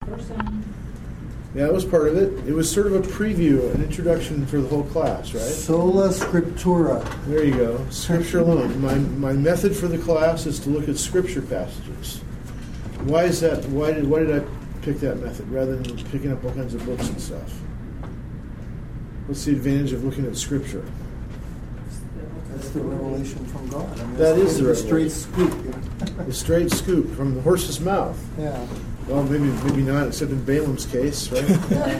person. Yeah, that was part of it. It was sort of a preview, an introduction for the whole class, right? Sola Scriptura. There you go. Scripture alone. My method for the class is to look at Scripture passages. Why is that? Why did I pick that method rather than picking up all kinds of books and stuff? What's the advantage of looking at Scripture? That's the revelation from God. I mean, That is the straight scoop. The straight scoop from the horse's mouth. Yeah. Well, maybe not, except in Balaam's case, right?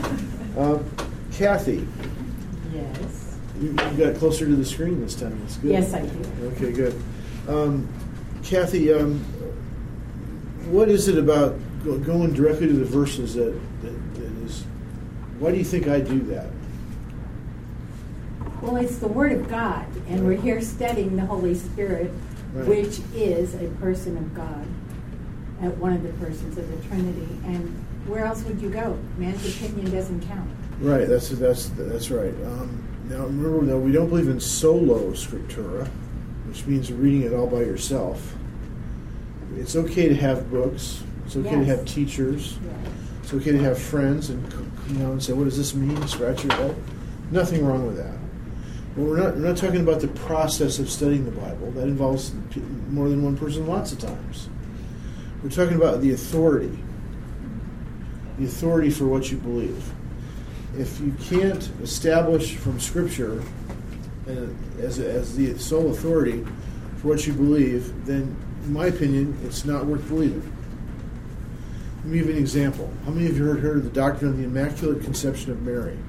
Kathy, Yes. you got closer to the screen this time. That's good. Yes, I do. Okay, good. Kathy, what is it about going directly to the verses that is? Why do you think I do that? Well, it's the Word of God, and we're here studying the Holy Spirit, Right. which is a person of God, one of the persons of the Trinity. And where else would you go? Man's opinion doesn't count. Right. That's right. Now remember, though, we don't believe in solo scriptura, which means reading it all by yourself. It's okay to have books. It's okay to have teachers. Yes. It's okay to have friends and say, "What does this mean?" Scratch your head. Nothing wrong with that. But we're not talking about the process of studying the Bible. That involves more than one person lots of times. We're talking about the authority for what you believe. If you can't establish from Scripture as the sole authority for what you believe, then, in my opinion, it's not worth believing. Let me give you an example. How many of you heard of the doctrine of the Immaculate Conception of Mary?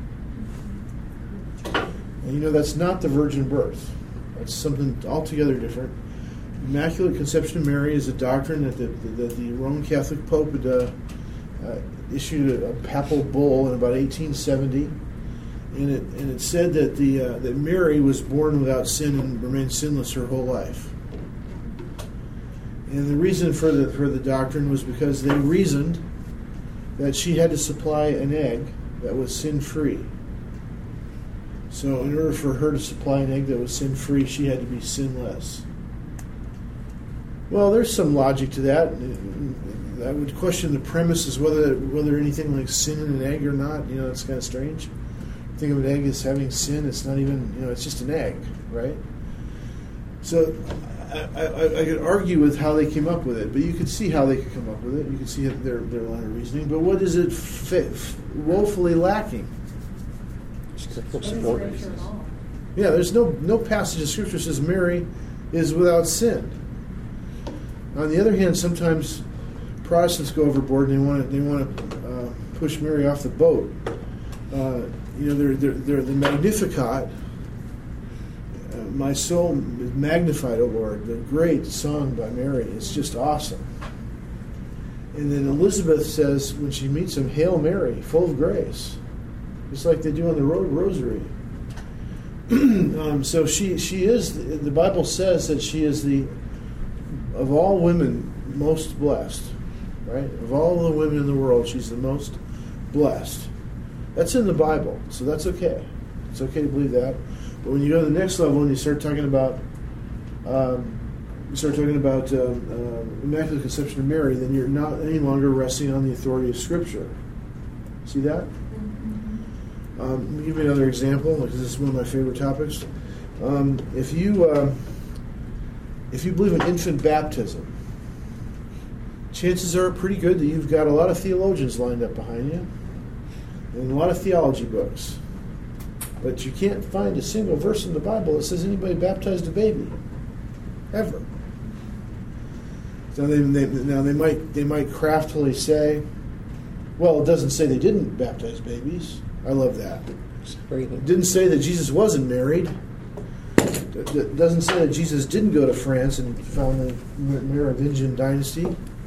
And that's not the virgin birth. That's something altogether different. Immaculate Conception of Mary is a doctrine that the Roman Catholic Pope had issued a papal bull in about 1870, and it said that Mary was born without sin and remained sinless her whole life. And the reason for the doctrine was because they reasoned that she had to supply an egg that was sin-free. So in order for her to supply an egg that was sin-free, she had to be sinless. Well, there's some logic to that. I would question the premise as whether anything like sin in an egg or not. It's kind of strange. Think of an egg as having sin. It's not even, it's just an egg, right? So I could argue with how they came up with it, but you could see how they could come up with it. You could see their line of reasoning. But what is it woefully lacking? Yeah, there's no passage of Scripture that says Mary is without sin. On the other hand, sometimes Protestants go overboard and they want to push Mary off the boat. They're the Magnificat. My soul is magnified, O Lord. The great song by Mary is just awesome. And then Elizabeth says when she meets him, "Hail Mary, full of grace," just like they do on the rosary. So she is. The Bible says that she is of all women most blessed. Right? Of all the women in the world, she's the most blessed. That's in the Bible, so that's okay. It's okay to believe that. But when you go to the next level and you start talking about Immaculate Conception of Mary, then you're not any longer resting on the authority of Scripture. See that? Let me give you another example, because this is one of my favorite topics. If you believe in infant baptism, chances are pretty good that you've got a lot of theologians lined up behind you and a lot of theology books. But you can't find a single verse in the Bible that says anybody baptized a baby. Ever. So they might craftily say, well, it doesn't say they didn't baptize babies. I love that. It didn't say that Jesus wasn't married. It doesn't say that Jesus didn't go to France and found the Merovingian dynasty.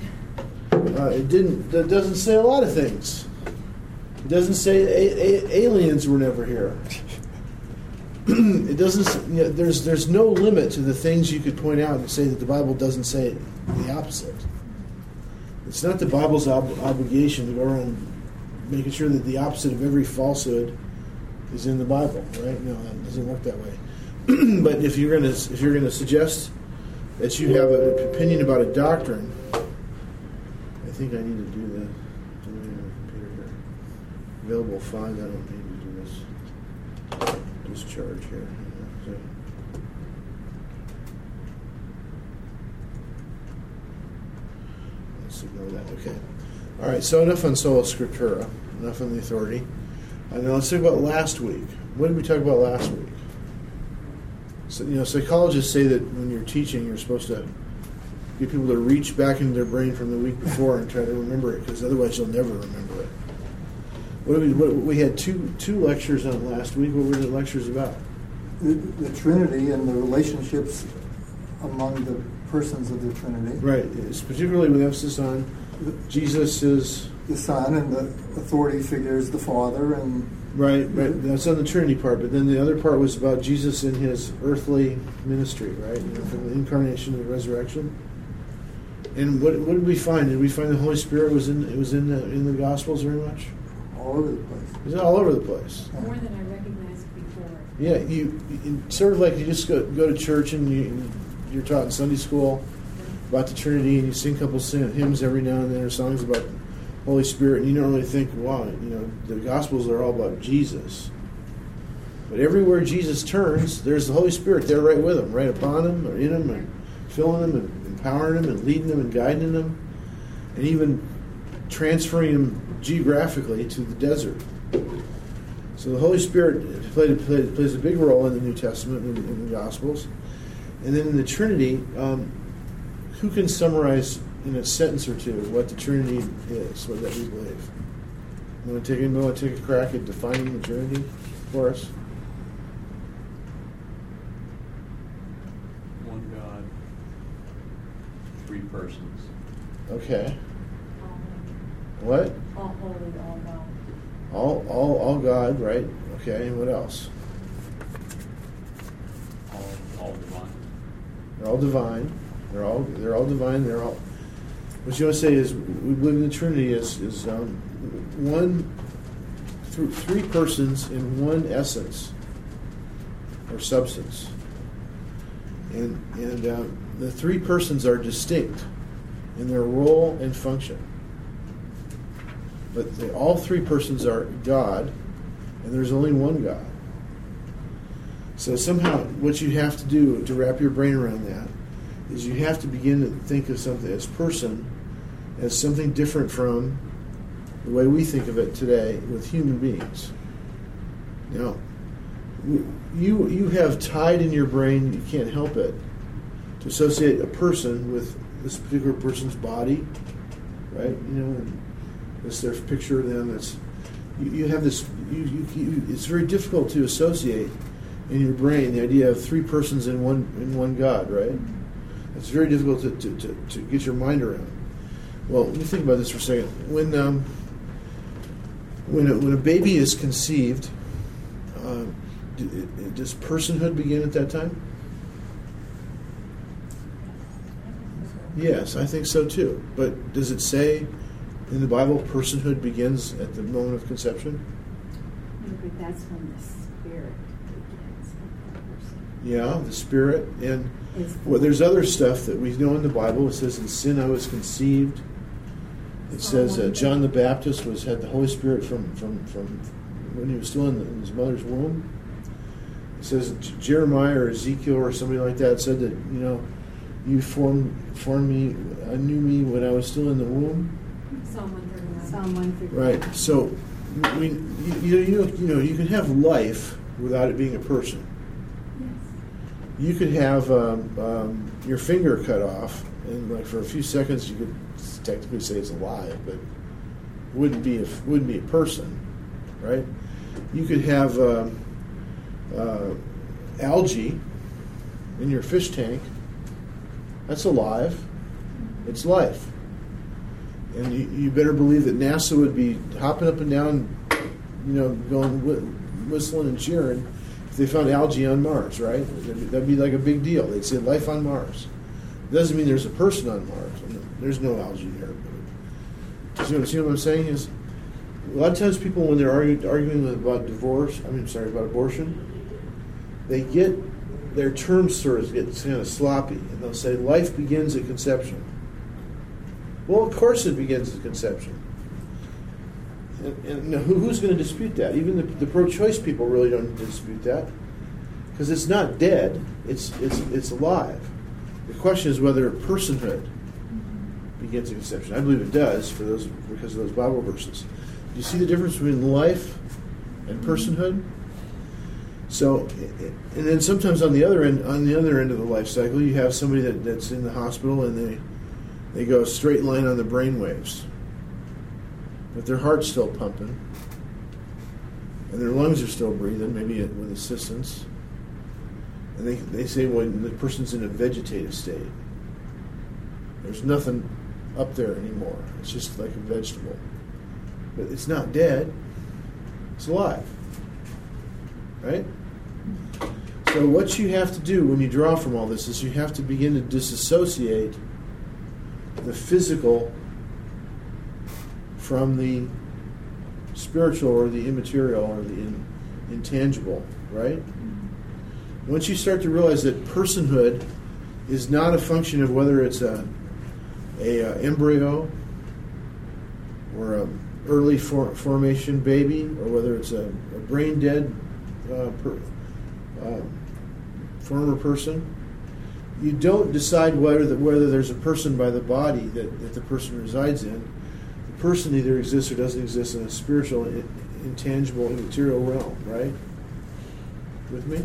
It doesn't say a lot of things. It doesn't say aliens were never here. It doesn't. There's no limit to the things you could point out and say that the Bible doesn't say the opposite. It's not the Bible's obligation to go around making sure that the opposite of every falsehood is in the Bible, right? No, that doesn't work that way. But if you're going to suggest that you have an opinion about a doctrine, I think I need to do that. available fund. I don't need to do this discharge here. So, let's ignore that. Okay. All right. So enough on sola scriptura. Enough on the authority. Now let's talk about last week. What did we talk about last week? So, psychologists say that when you're teaching, you're supposed to get people to reach back into their brain from the week before and try to remember it, because otherwise you'll never remember it. We had two lectures on last week. What were the lectures about? The Trinity and the relationships among the persons of the Trinity. Right. It's particularly with emphasis on Jesus is the Son, and the authority figures the Father, and right. That's on the Trinity part. But then the other part was about Jesus in his earthly ministry, right? From the incarnation to the resurrection. And what did we find? Did we find the Holy Spirit was in the Gospels very much? All over the place. It was all over the place. More than I recognized before. Yeah, you sort of like you just go to church and you're taught in Sunday school about the Trinity, and you sing a couple hymns every now and then, or songs about Holy Spirit, and you don't really think, wow, the Gospels are all about Jesus. But everywhere Jesus turns, there's the Holy Spirit there right with him, right upon him, or in him, and filling him, and empowering him, and leading him, and guiding him, and even transferring him geographically to the desert. So the Holy Spirit plays a big role in the New Testament, in the Gospels. And then in the Trinity, who can summarize in a sentence or two what the Trinity is, what that we believe? You want to take a crack at defining the Trinity for us? One God, three persons. Okay. What? All holy, all God. All God, right? Okay. And what else? All divine. They're all divine. They're all divine. They're all. What you want to say is we believe in the Trinity is three persons in one essence or substance, and the three persons are distinct in their role and function. But all three persons are God, and there's only one God. So somehow what you have to do to wrap your brain around that is you have to begin to think of something as person as something different from the way we think of it today with human beings. Now, you have tied in your brain, you can't help it, to associate a person with this particular person's body, right? And this their picture of them. That's you have this. It's very difficult to associate in your brain the idea of three persons in one God, right? It's very difficult to get your mind around. Well, let me think about this for a second. When a baby is conceived, does personhood begin at that time? Yes, I think so too. But does it say in the Bible personhood begins at the moment of conception? Maybe that's when the Spirit begins with the person. Yeah, the Spirit. And there's other stuff that we know in the Bible. It says, in sin I was conceived. It says John the Baptist had the Holy Spirit from when he was still in his mother's womb. It says Jeremiah or Ezekiel or somebody like that said that, you formed me, knew me when I was still in the womb. Psalm 139. Right. So, you can have life without it being a person. Yes. You could have your finger cut off, and for a few seconds you could technically say it's alive, but wouldn't be a person, right? You could have algae in your fish tank. That's alive. It's life. And you better believe that NASA would be hopping up and down, going whistling and cheering if they found algae on Mars, right? That'd be like a big deal. They'd say life on Mars. It doesn't mean there's a person on Mars. There's no algae there. See what I'm saying? Is a lot of times people, when they're arguing about abortion, they get their terms sort of get kind of sloppy, and they'll say life begins at conception. Well, of course it begins at conception. And now who's going to dispute that? Even the pro-choice people really don't dispute that, because it's not dead; it's alive. The question is whether personhood begins at conception. I believe it does because of those Bible verses. Do you see the difference between life and personhood? So, and then sometimes on the other end of the life cycle, you have somebody that's in the hospital and they go a straight line on the brain waves, but their heart's still pumping, and their lungs are still breathing, maybe with assistance. And they say when the person's in a vegetative state, there's nothing up there anymore. It's just like a vegetable. But it's not dead. It's alive. Right? So what you have to do when you draw from all this is you have to begin to disassociate the physical from the spiritual or the immaterial or the intangible, right? Once you start to realize that personhood is not a function of whether it's a embryo or a early formation baby, or whether it's a brain dead former person, you don't decide whether there's a person by the body that the person resides in. The person either exists or doesn't exist in a spiritual, intangible, immaterial realm, right? With me?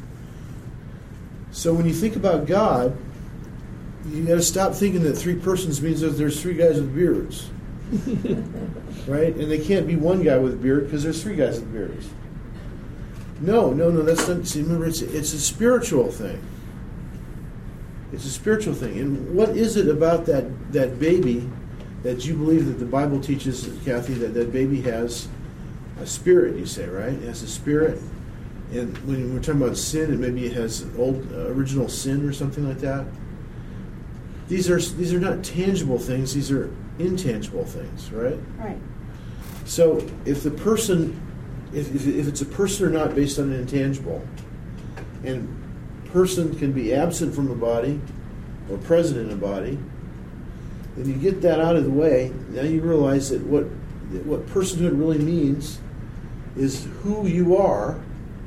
So when you think about God, you got to stop thinking that three persons means that there's three guys with beards. Right? And they can't be one guy with a beard because there's three guys with beards. No, that's not. See, remember, it's a spiritual thing. It's a spiritual thing. And what is it about that baby that you believe that the Bible teaches, Kathy, that baby has a spirit, you say, right? It has a spirit. And when we're talking about sin, maybe it has original sin or something like that. These are not tangible things. These are intangible things, right? Right. So if the person, if it's a person or not based on an intangible, and person can be absent from a body or present in a body, then you get that out of the way. Now you realize that what personhood really means is who you are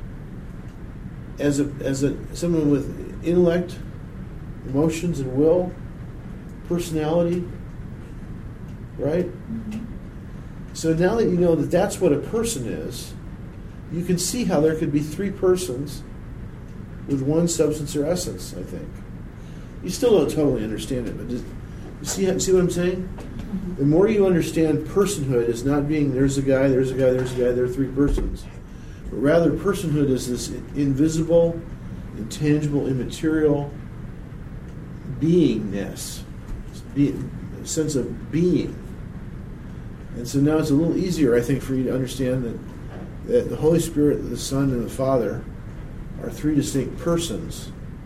as someone with intellect, emotions, and will, personality, right? Mm-hmm. So now that you know that that's what a person is, you can see how there could be three persons with one substance or essence, I think. You still don't totally understand it, but you see what I'm saying? Mm-hmm. The more you understand personhood as not being there's a guy, there are three persons. But rather, personhood is this invisible, intangible, immaterial beingness, a sense of being. And so now it's a little easier, I think, for you to understand that the Holy Spirit, the Son, and the Father are three distinct persons,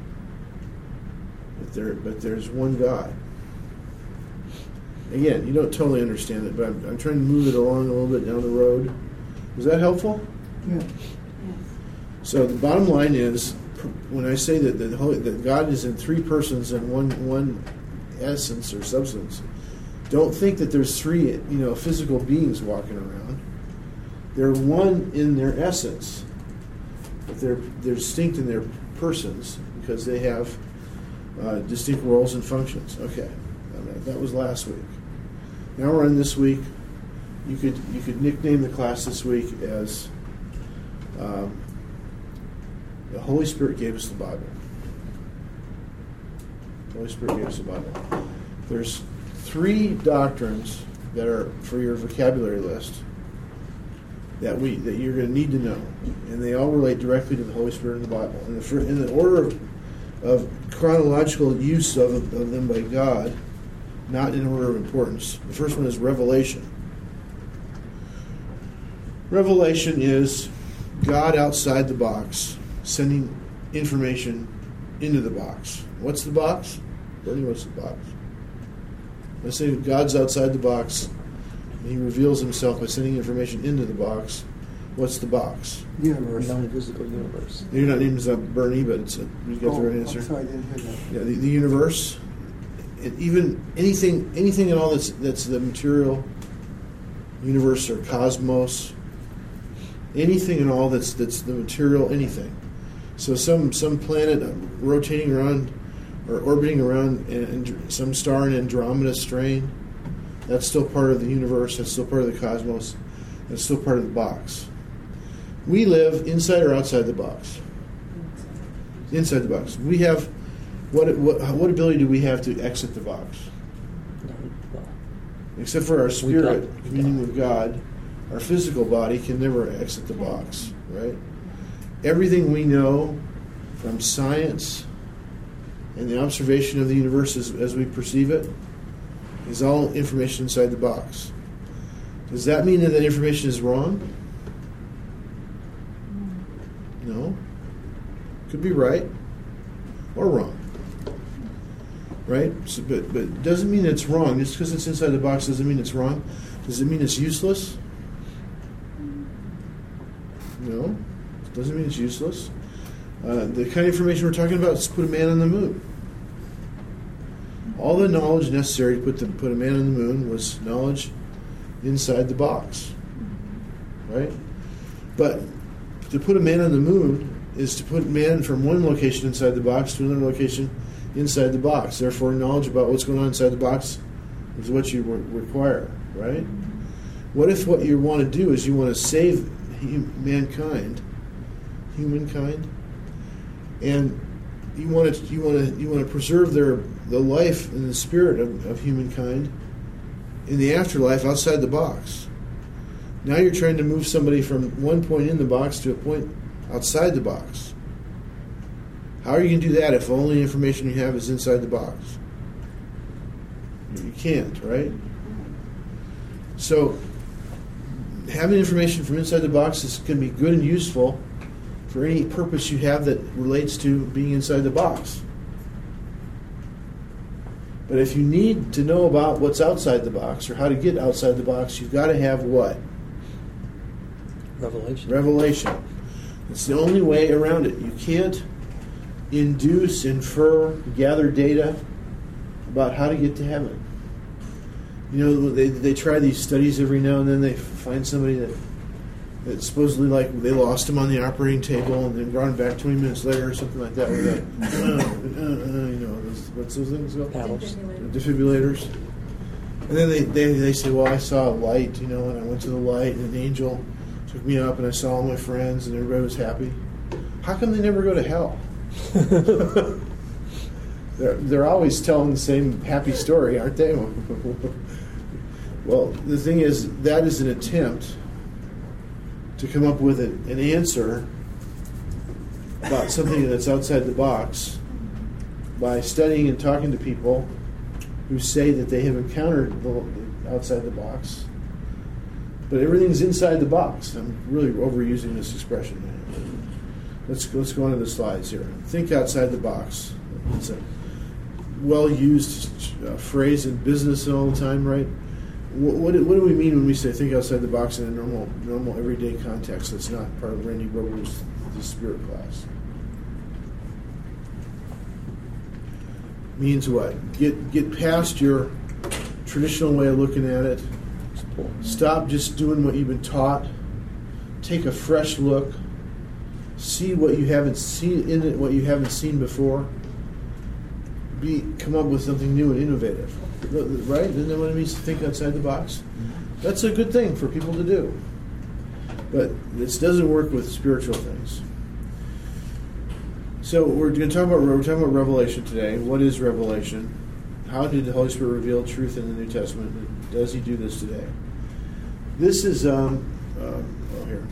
but there's one God. Again, you don't totally understand it, but I'm trying to move it along a little bit down the road. Was that helpful? Yeah. Yes. So the bottom line is, when I say that God is in three persons and one essence or substance, don't think that there's three physical beings walking around. They're one in their essence, but they're distinct in their persons because they have distinct roles and functions. Okay, that was last week. Now we're on this week. You could nickname the class this week as the Holy Spirit gave us the Bible. The Holy Spirit gave us the Bible. There's three doctrines that are for your vocabulary list that you're going to need to know, and they all relate directly to the Holy Spirit in the Bible. And in the order of chronological use of them by God, not in order of importance. The first one is revelation. Revelation is God outside the box, sending information into the box. What's the box? Bernie, what's the box? I say God's outside the box, and He reveals Himself by sending information into the box. What's the box? Universe. Non-physical universe. You're not naming it Bernie, but you got the right answer. I'm sorry, I didn't hear that. Yeah, the universe. Even anything at all that's the material universe or cosmos, anything and all that's the material, anything. So some planet rotating around or orbiting around and some star in Andromeda strain, that's still part of the universe, that's still part of the cosmos, that's still part of the box. We live inside or outside the box? Inside the box. We have, what ability do we have to exit the box? Except for our spirit, communing with God, our physical body can never exit the box, right? Everything we know from science and the observation of the universe as we perceive it is all information inside the box. Does that mean that information is wrong? No. Could be right or wrong. Right? So, but it doesn't mean it's wrong. Just because it's inside the box doesn't mean it's wrong. Does it mean it's useless? No. It doesn't mean it's useless. The kind of information we're talking about is put a man on the moon. All the knowledge necessary to put a man on the moon was knowledge inside the box. Right? But to put a man on the moon is to put man from one location inside the box to another location inside the box. Therefore, knowledge about what's going on inside the box is what you require, right? What if what you want to do is you want to save humankind, and you want to preserve the life and the spirit of humankind in the afterlife outside the box. Now you're trying to move somebody from one point in the box to a point outside the box. How are you going to do that if the only information you have is inside the box? You can't, right? So having information from inside the box can be good and useful for any purpose you have that relates to being inside the box. But if you need to know about what's outside the box or how to get outside the box, you've got to have what? Revelation. It's the only way around it. You can't induce, infer, gather data about how to get to heaven. You know, they try these studies every now and then. They find somebody that supposedly, like, they lost him on the operating table and then brought him back 20 minutes later or something like that with what's those things called? Defibrillators. And then they say, well, I saw a light, and I went to the light and an angel took me up and I saw all my friends and everybody was happy. How come they never go to hell? They're always telling the same happy story, aren't they? Well, the thing is, that is an attempt to come up with an answer about something that's outside the box by studying and talking to people who say that they have encountered the outside the box, but everything's inside the box. I'm really overusing this expression. Let's go on to the slides here. Think outside the box. It's a well-used phrase in business all the time, right? What do we mean when we say think outside the box in a normal everyday context that's not part of Randy Rober's Spirit class? Means what? Get past your traditional way of looking at it. Stop just doing what you've been taught. Take a fresh look. See what you haven't seen in it, what you haven't seen before. Come up with something new and innovative. Right? Isn't that what it means to think outside the box? That's a good thing for people to do. But this doesn't work with spiritual things. So we're talking about revelation today. What is revelation? How did the Holy Spirit reveal truth in the New Testament? Does He do this today? This is here.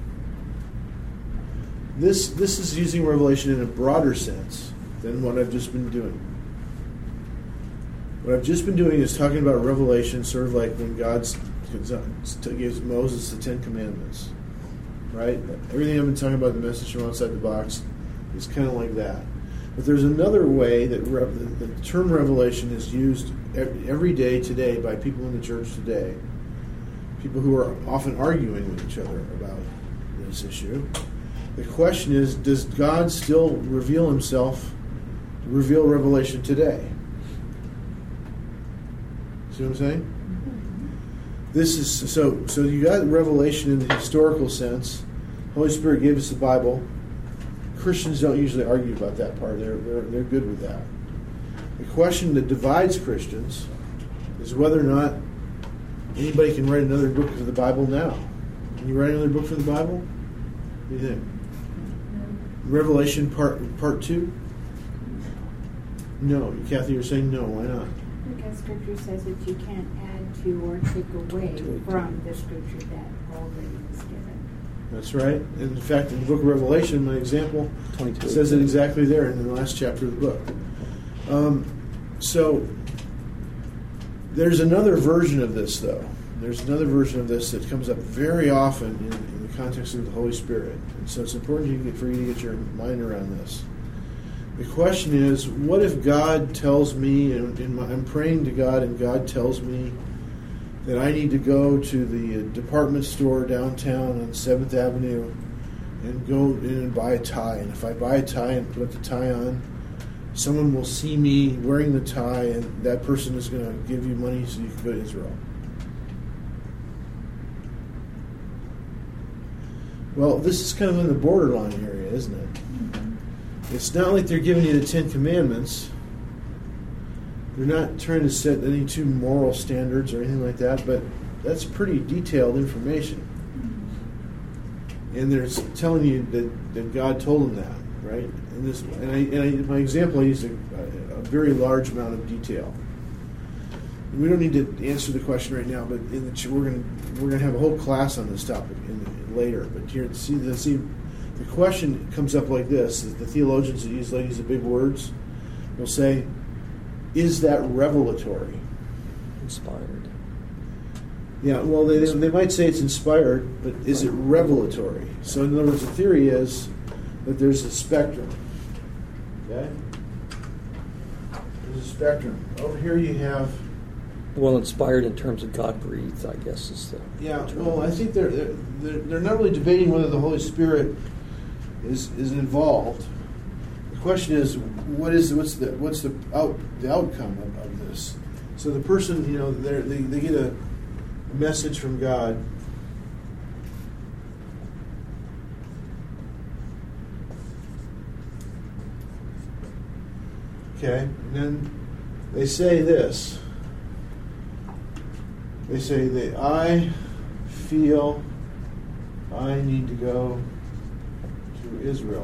This is using revelation in a broader sense than what I've just been doing. What I've just been doing is talking about revelation, sort of like when God gives Moses the Ten Commandments, right? Everything I've been talking about, the message from outside the box, is kind of like that. But there's another way that the term revelation is used every day today by people in the church today, people who are often arguing with each other about this issue. The question is, does God still reveal revelation today? See what I'm saying? This is so you got revelation in the historical sense. Holy Spirit gave us the Bible. Christians don't usually argue about that part. They're good with that. The question that divides Christians is whether or not anybody can write another book of the Bible now. Can you write another book for the Bible? What do you think? Revelation part 2? No. Kathy, you're saying no. Why not? Because Scripture says that you can't add to or take away from the Scripture that already was given. That's right. And in fact, in the book of Revelation, my example, it says it exactly there in the last chapter of the book. So there's another version of this, though. There's another version of this that comes up very often in the context of the Holy Spirit. And so it's important for you to get your mind around this. The question is, what if God tells me, and I'm praying to God, and God tells me that I need to go to the department store downtown on 7th Avenue and go in and buy a tie. And if I buy a tie and put the tie on, someone will see me wearing the tie, and that person is going to give you money so you can go to Israel. Well, this is kind of in the borderline area, isn't it? It's not like they're giving you the 10 Commandments. They're not trying to set any two moral standards or anything like that, but that's pretty detailed information. And they're telling you that God told them that, right? And my example, I used a very large amount of detail. We don't need to answer the question right now, but we're going to have a whole class on this topic later. But here, see, the question comes up like this: the theologians that use the big words will say, "Is that revelatory?" Inspired. Yeah. Well, they might say it's inspired, but is it revelatory? So, in other words, the theory is that there's a spectrum. Okay. There's a spectrum. Over here, you have. Well, inspired in terms of God breathed, I guess is the. Yeah. Well, I think they're not really debating whether the Holy Spirit is involved. The question is, what's the outcome of this? So the person, they get a message from God. Okay, and then they say this. They say that I feel I need to go to Israel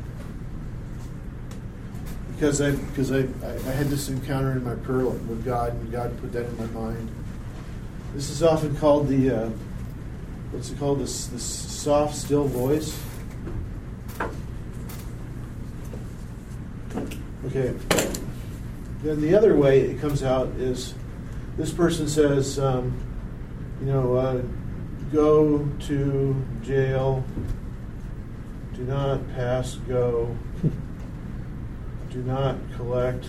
because I had this encounter in my prayer with God, and God put that in my mind. This is often called the what's it called? This soft, still voice. Okay. Then the other way it comes out is this person says, go to jail. Do not pass go. Do not collect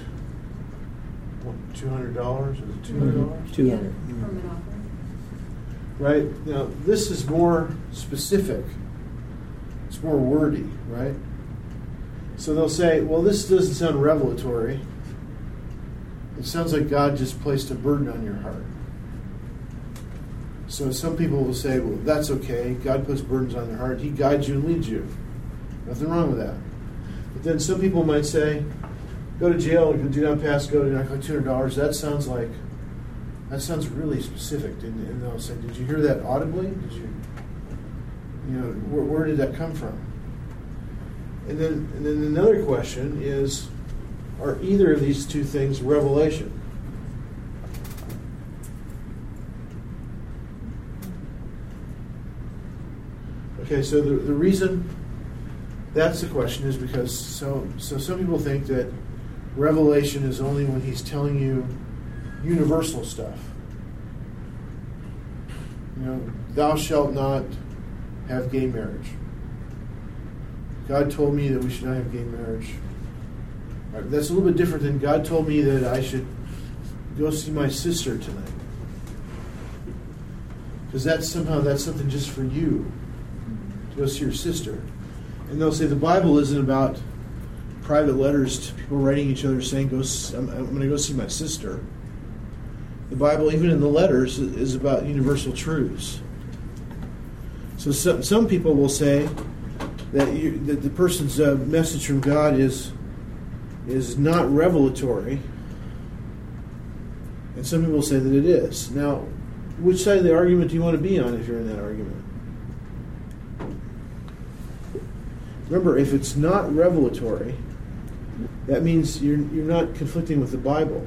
$200. Is it $200? $200. Permit offering. Right? Now, this is more specific. It's more wordy, right? So they'll say, well, this doesn't sound revelatory. It sounds like God just placed a burden on your heart. So some people will say, well, that's okay. God puts burdens on their heart. He guides you and leads you. Nothing wrong with that. But then some people might say, go to jail, do not pass go, do not collect $200. That sounds really specific. And they'll say, did you hear that audibly? Did you where did that come from? And then another question is, are either of these two things revelation? Okay, so the reason that's the question is because so some people think that revelation is only when he's telling you universal stuff. Thou shalt not have gay marriage. God told me that we should not have gay marriage. Right, that's a little bit different than God told me that I should go see my sister tonight. Because that's something just for you, to go see your sister. And they'll say the Bible isn't about private letters to people writing each other saying, I'm going to go see my sister. the Bible, even in the letters, is about universal truths. So some people will say that the person's message from God is not revelatory, and some people say that it is. Now, which side of the argument do you want to be on if you're in that argument? Remember, if it's not revelatory, that means you're not conflicting with the Bible.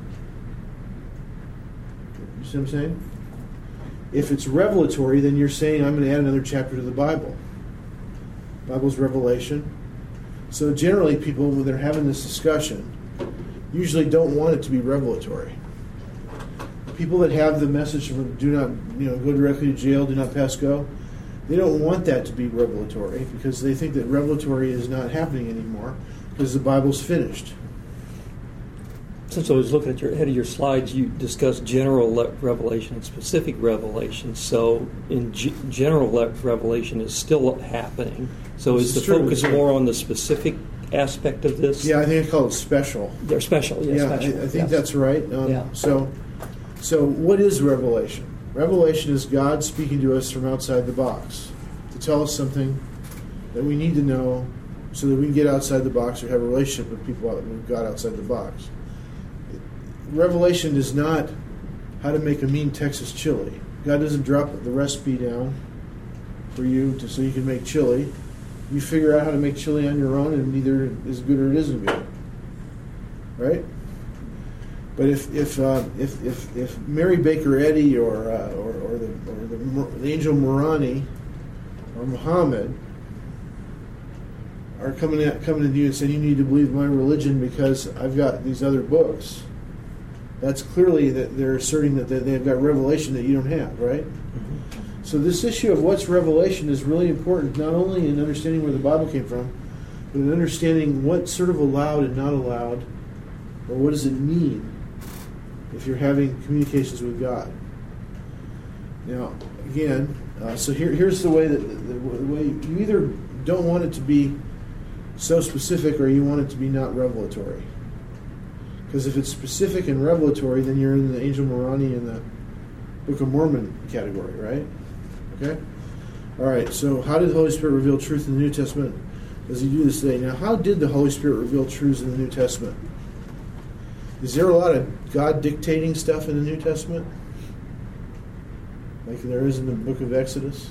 You see what I'm saying? If it's revelatory, then you're saying, I'm going to add another chapter to the Bible. Bible's revelation. So generally people, when they're having this discussion, usually don't want it to be revelatory. People that have the message of do not go directly to jail, do not pass go, they don't want that to be revelatory because they think that revelatory is not happening anymore because the Bible's finished. Since I was looking at your head of your slides, you discussed general revelation and specific revelation. So in general revelation is still happening. So is the focus more on the specific aspect of this? Yeah, I think I call it special. They're special, yes. Yeah, special. I think that's right. Yeah. So what is revelation? Revelation is God speaking to us from outside the box to tell us something that we need to know so that we can get outside the box or have a relationship with people with God outside the box. Revelation is not how to make a mean Texas chili. God doesn't drop the recipe down for you so you can make chili. You figure out how to make chili on your own, and either it is good or it isn't good, right? But if Mary Baker Eddy or the angel Moroni or Muhammad are coming to you and saying you need to believe my religion because I've got these other books, that's clearly that they're asserting that they've got revelation that you don't have, right? Mm-hmm. So this issue of what's revelation is really important, not only in understanding where the Bible came from, but in understanding what's sort of allowed and not allowed, or what does it mean if you're having communications with God. Now, again, so here's the way that the way you either don't want it to be so specific or you want it to be not revelatory. Because if it's specific and revelatory, then you're in the Angel Moroni and the Book of Mormon category, right? Okay? All right, so how did the Holy Spirit reveal truth in the New Testament? Does he do this today? Now, how did the Holy Spirit reveal truths in the New Testament? Is there a lot of God dictating stuff in the New Testament? Like there is in the book of Exodus?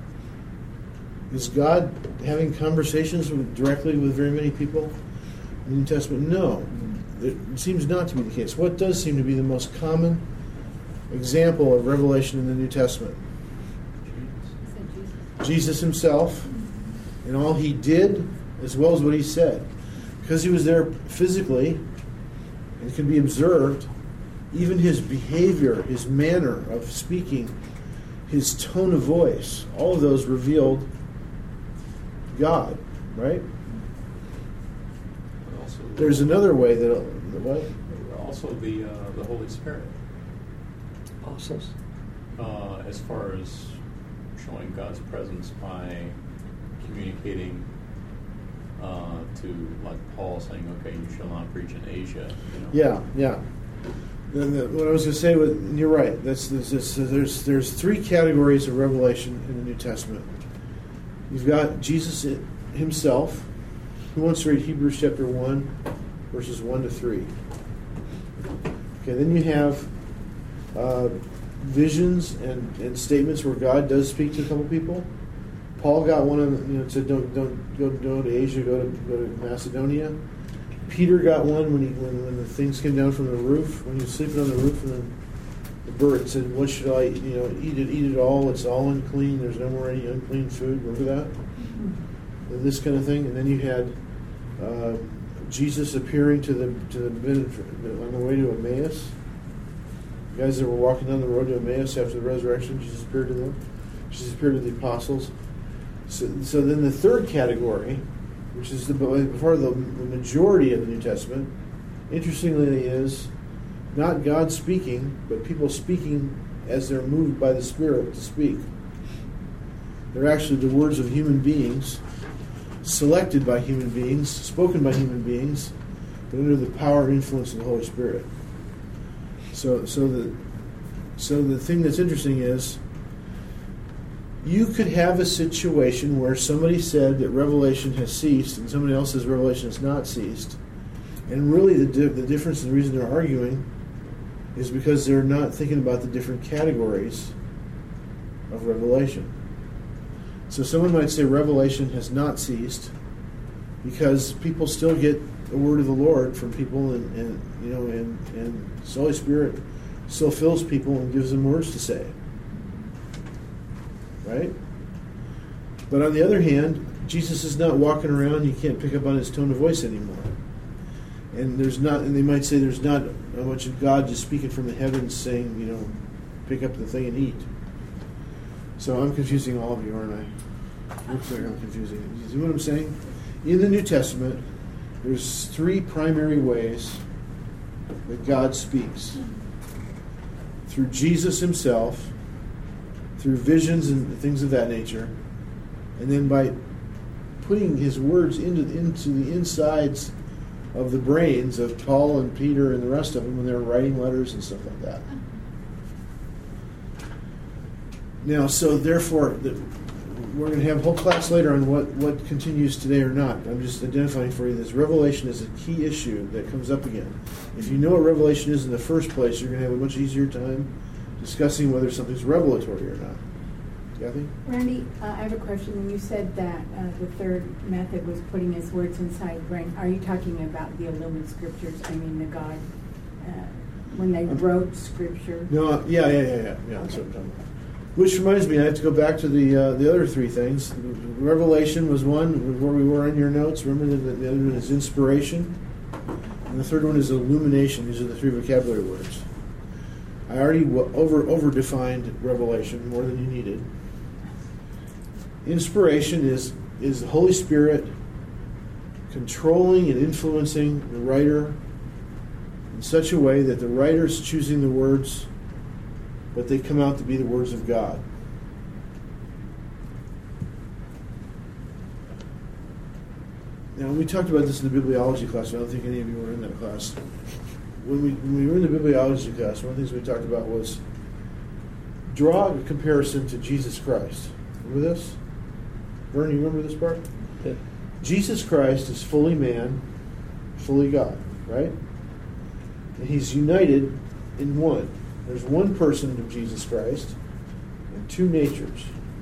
Is God having conversations directly with very many people in the New Testament? No. It seems not to be the case. What does seem to be the most common example of revelation in the New Testament? Jesus himself and all he did as well as what he said. Because he was there physically and can be observed, even his behavior, his manner of speaking, his tone of voice, all of those revealed God, right? There's another way that what? Also the Holy Spirit. Apostles. As far as showing God's presence by communicating to, like Paul saying, "Okay, you shall not preach in Asia." Yeah. What I was going to say, you're right. There's three categories of revelation in the New Testament. You've got Jesus himself. Who wants to read Hebrews chapter 1, verses 1 to 3? Okay, then you have visions and statements where God does speak to a couple people. Paul got one of said don't go to Asia, go to Macedonia. Peter got one when the things came down from the roof, when he was sleeping on the roof, and then the bird said, "What should I eat it all? It's all unclean. There's no more any unclean food." Remember that? And this kind of thing. And then you had Jesus appearing to the men on the way to Emmaus. The guys that were walking down the road to Emmaus after the resurrection, Jesus appeared to them. Jesus appeared to the apostles. So then the third category, which is part of the majority of the New Testament, interestingly is not God speaking, but people speaking as they're moved by the Spirit to speak. They're actually the words of human beings, selected by human beings, spoken by human beings, but under the power and influence of the Holy Spirit. So the thing that's interesting is you could have a situation where somebody said that revelation has ceased and somebody else says revelation has not ceased. And really the difference and the reason they're arguing is because they're not thinking about the different categories of revelation. So someone might say revelation has not ceased because people still get the word of the Lord from people, and the Holy Spirit still fills people and gives them words to say. Right? But on the other hand, Jesus is not walking around, you can't pick up on his tone of voice anymore. And they might say there's not a bunch of God just speaking from the heavens saying, pick up the thing and eat. So I'm confusing all of you, aren't I? Looks like I'm confusing you. You see what I'm saying? In the New Testament, there's 3 primary ways that God speaks. Through Jesus himself, through visions and things of that nature, and then by putting his words into the insides of the brains of Paul and Peter and the rest of them when they're writing letters and stuff like that. Now, so therefore, we're going to have a whole class later on what continues today or not. I'm just identifying for you this. Revelation is a key issue that comes up again. If you know what revelation is in the first place, you're going to have a much easier time discussing whether something's revelatory or not. Kathy? Randy, I have a question. When you said that the third method was putting his words inside brain, are you talking about the illumined scriptures? I mean, the God, when they wrote scripture? No, yeah. That's what I'm talking about. Which reminds me, I have to go back to the other 3 things. Revelation was one, where we were in your notes. Remember that the other one is inspiration. And the third one is illumination. These are the 3 vocabulary words. I already over-defined revelation more than you needed. Inspiration is the Holy Spirit controlling and influencing the writer in such a way that the writer's choosing the words, but they come out to be the words of God. Now, we talked about this in the bibliology class. I don't think any of you were in that class. When we were in the bibliology class, one of the things we talked about was draw a comparison to Jesus Christ. Remember this? Vern, you remember this part? Yeah. Jesus Christ is fully man, fully God, right? And he's united in one. There's one person of Jesus Christ and 2 natures.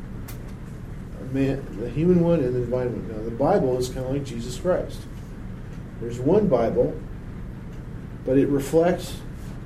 The human one and the divine one. Now, the Bible is kind of like Jesus Christ. There's one Bible, but it reflects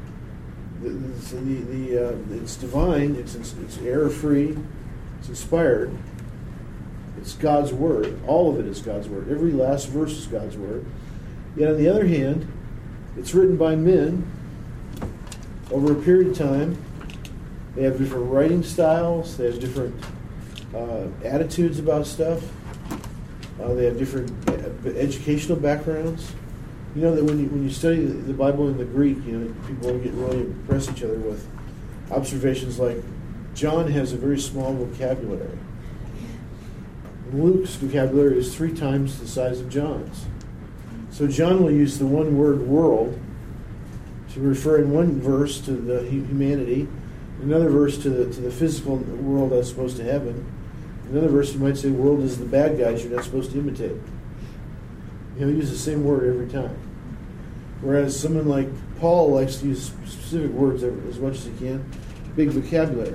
it's divine, it's error-free, it's inspired. It's God's Word. All of it is God's Word. Every last verse is God's Word. Yet on the other hand, it's written by men over a period of time. They have different writing styles. They have different attitudes about stuff. They have different educational backgrounds. You know that when you study the Bible in the Greek, people get really impress each other with observations like John has a very small vocabulary. Luke's vocabulary is 3 times the size of John's. So John will use the one word world to refer in one verse to the humanity, another verse to the physical world as opposed to heaven. Another verse you might say world is the bad guys you're not supposed to imitate. He'll use the same word every time. Whereas someone like Paul likes to use specific words as much as he can, big vocabulary.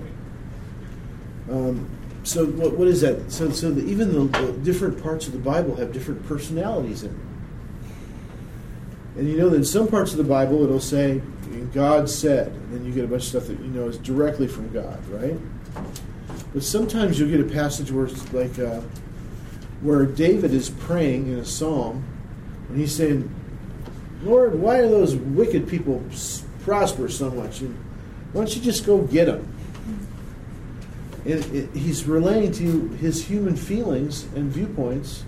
So what is that? So even the different parts of the Bible have different personalities in them. And you know that in some parts of the Bible it'll say, God said, and then you get a bunch of stuff that is directly from God, right? But sometimes you'll get a passage where it's like where David is praying in a psalm, and he's saying, Lord, why are those wicked people prosper so much? And why don't you just go get them? And he's relaying to you his human feelings and viewpoints.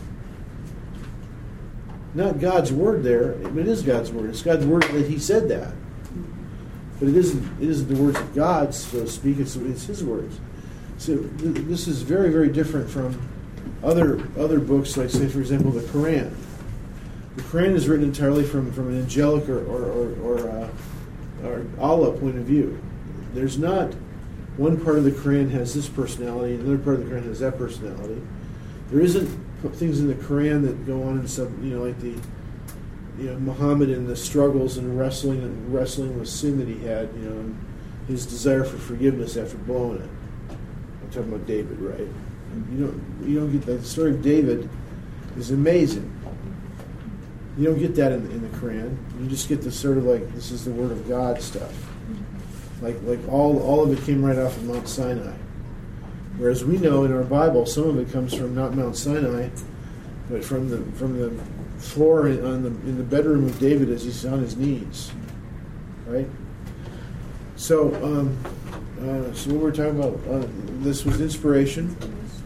Not God's word there, but it is God's word. It's God's word that he said that. But it isn't the words of God, so to speak. It's his words. So this is very, very different from other books, like, say, for example, the Quran. The Quran is written entirely from an angelic or or Allah point of view. There's not one part of the Quran has this personality, and another part of the Quran has that personality. There isn't things in the Quran that go on in some, like the, Muhammad and the struggles and wrestling with sin that he had, and his desire for forgiveness after blowing it. I'm talking about David, right? You don't get that. The story of David is amazing. You don't get that in the Quran. You just get this sort of this is the Word of God stuff. Like all of it came right off of Mount Sinai. Whereas we know in our Bible, some of it comes from not Mount Sinai, but from the floor in the bedroom of David as he's on his knees, right? So what we're talking about, this was inspiration.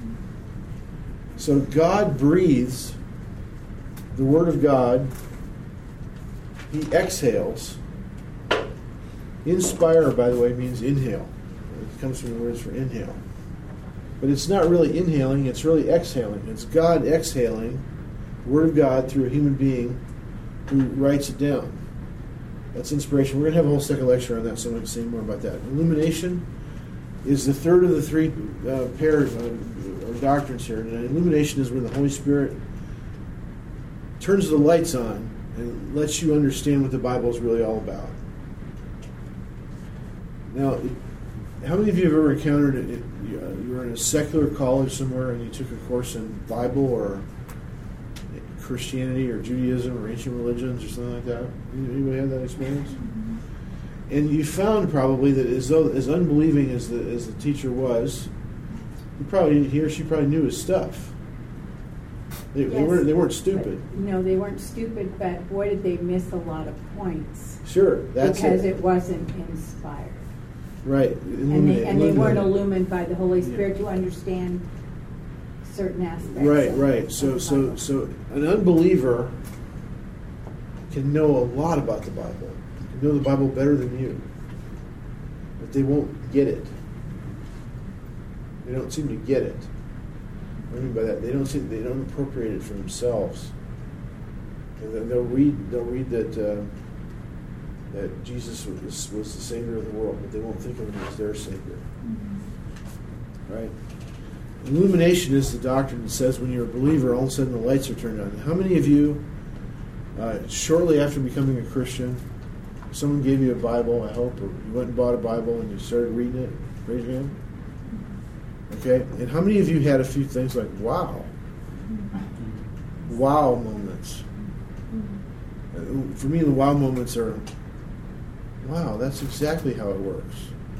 So God breathes the Word of God. He exhales. Inspire, by the way, means inhale. It comes from the words for inhale. But it's not really inhaling, it's really exhaling. It's God exhaling the Word of God through a human being who writes it down. That's inspiration. We're going to have a whole second lecture on that, so I'm going to say more about that. Illumination is the third of the three pairs or doctrines here. And illumination is when the Holy Spirit turns the lights on and lets you understand what the Bible is really all about. Now, how many of you have ever encountered it? You were in a secular college somewhere and you took a course in Bible or Christianity or Judaism or ancient religions or something like that? Anybody have that experience? And you found probably that as unbelieving as the teacher was, he or she probably knew his stuff. They weren't stupid. No, they weren't stupid, but boy, did they miss a lot of points. Sure, that's because it wasn't inspired. Right. And they weren't illumined by the Holy Spirit to understand certain aspects. Right. So an unbeliever can know a lot about the Bible. Can know the Bible better than you. But they won't get it. They don't seem to get it. What do I mean by that? They don't appropriate it for themselves. And then they'll read that Jesus was the Savior of the world, but they won't think of him as their Savior. Mm-hmm. Right? Illumination is the doctrine that says when you're a believer, all of a sudden the lights are turned on. How many of you, shortly after becoming a Christian, someone gave you a Bible, I hope, or you went and bought a Bible and you started reading it? Raise your hand. Okay? And how many of you had a few things like, wow moments? For me, the wow moments are, wow, that's exactly how it works.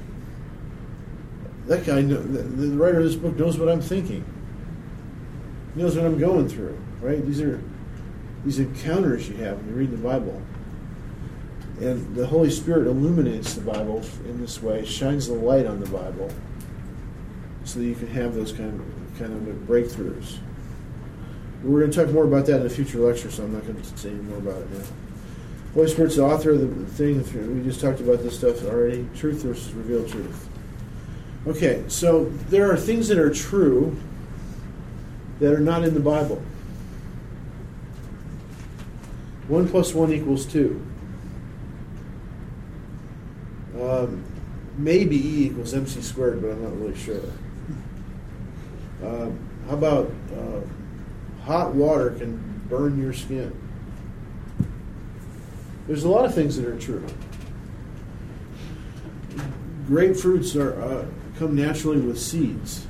That guy, the writer of this book knows what I'm thinking. He knows what I'm going through, right? These are these encounters you have when you read the Bible. And the Holy Spirit illuminates the Bible in this way, shines the light on the Bible, so that you can have those kind of breakthroughs. We're going to talk more about that in a future lecture, so I'm not going to say any more about it now. Holy Spirit's the author of the thing. We just talked about this stuff already. Truth versus revealed truth. Okay, so there are things that are true that are not in the Bible. 1 + 1 = 2. Maybe E = mc², but I'm not really sure. How about hot water can burn your skin? There's a lot of things that are true. Grapefruits come naturally with seeds.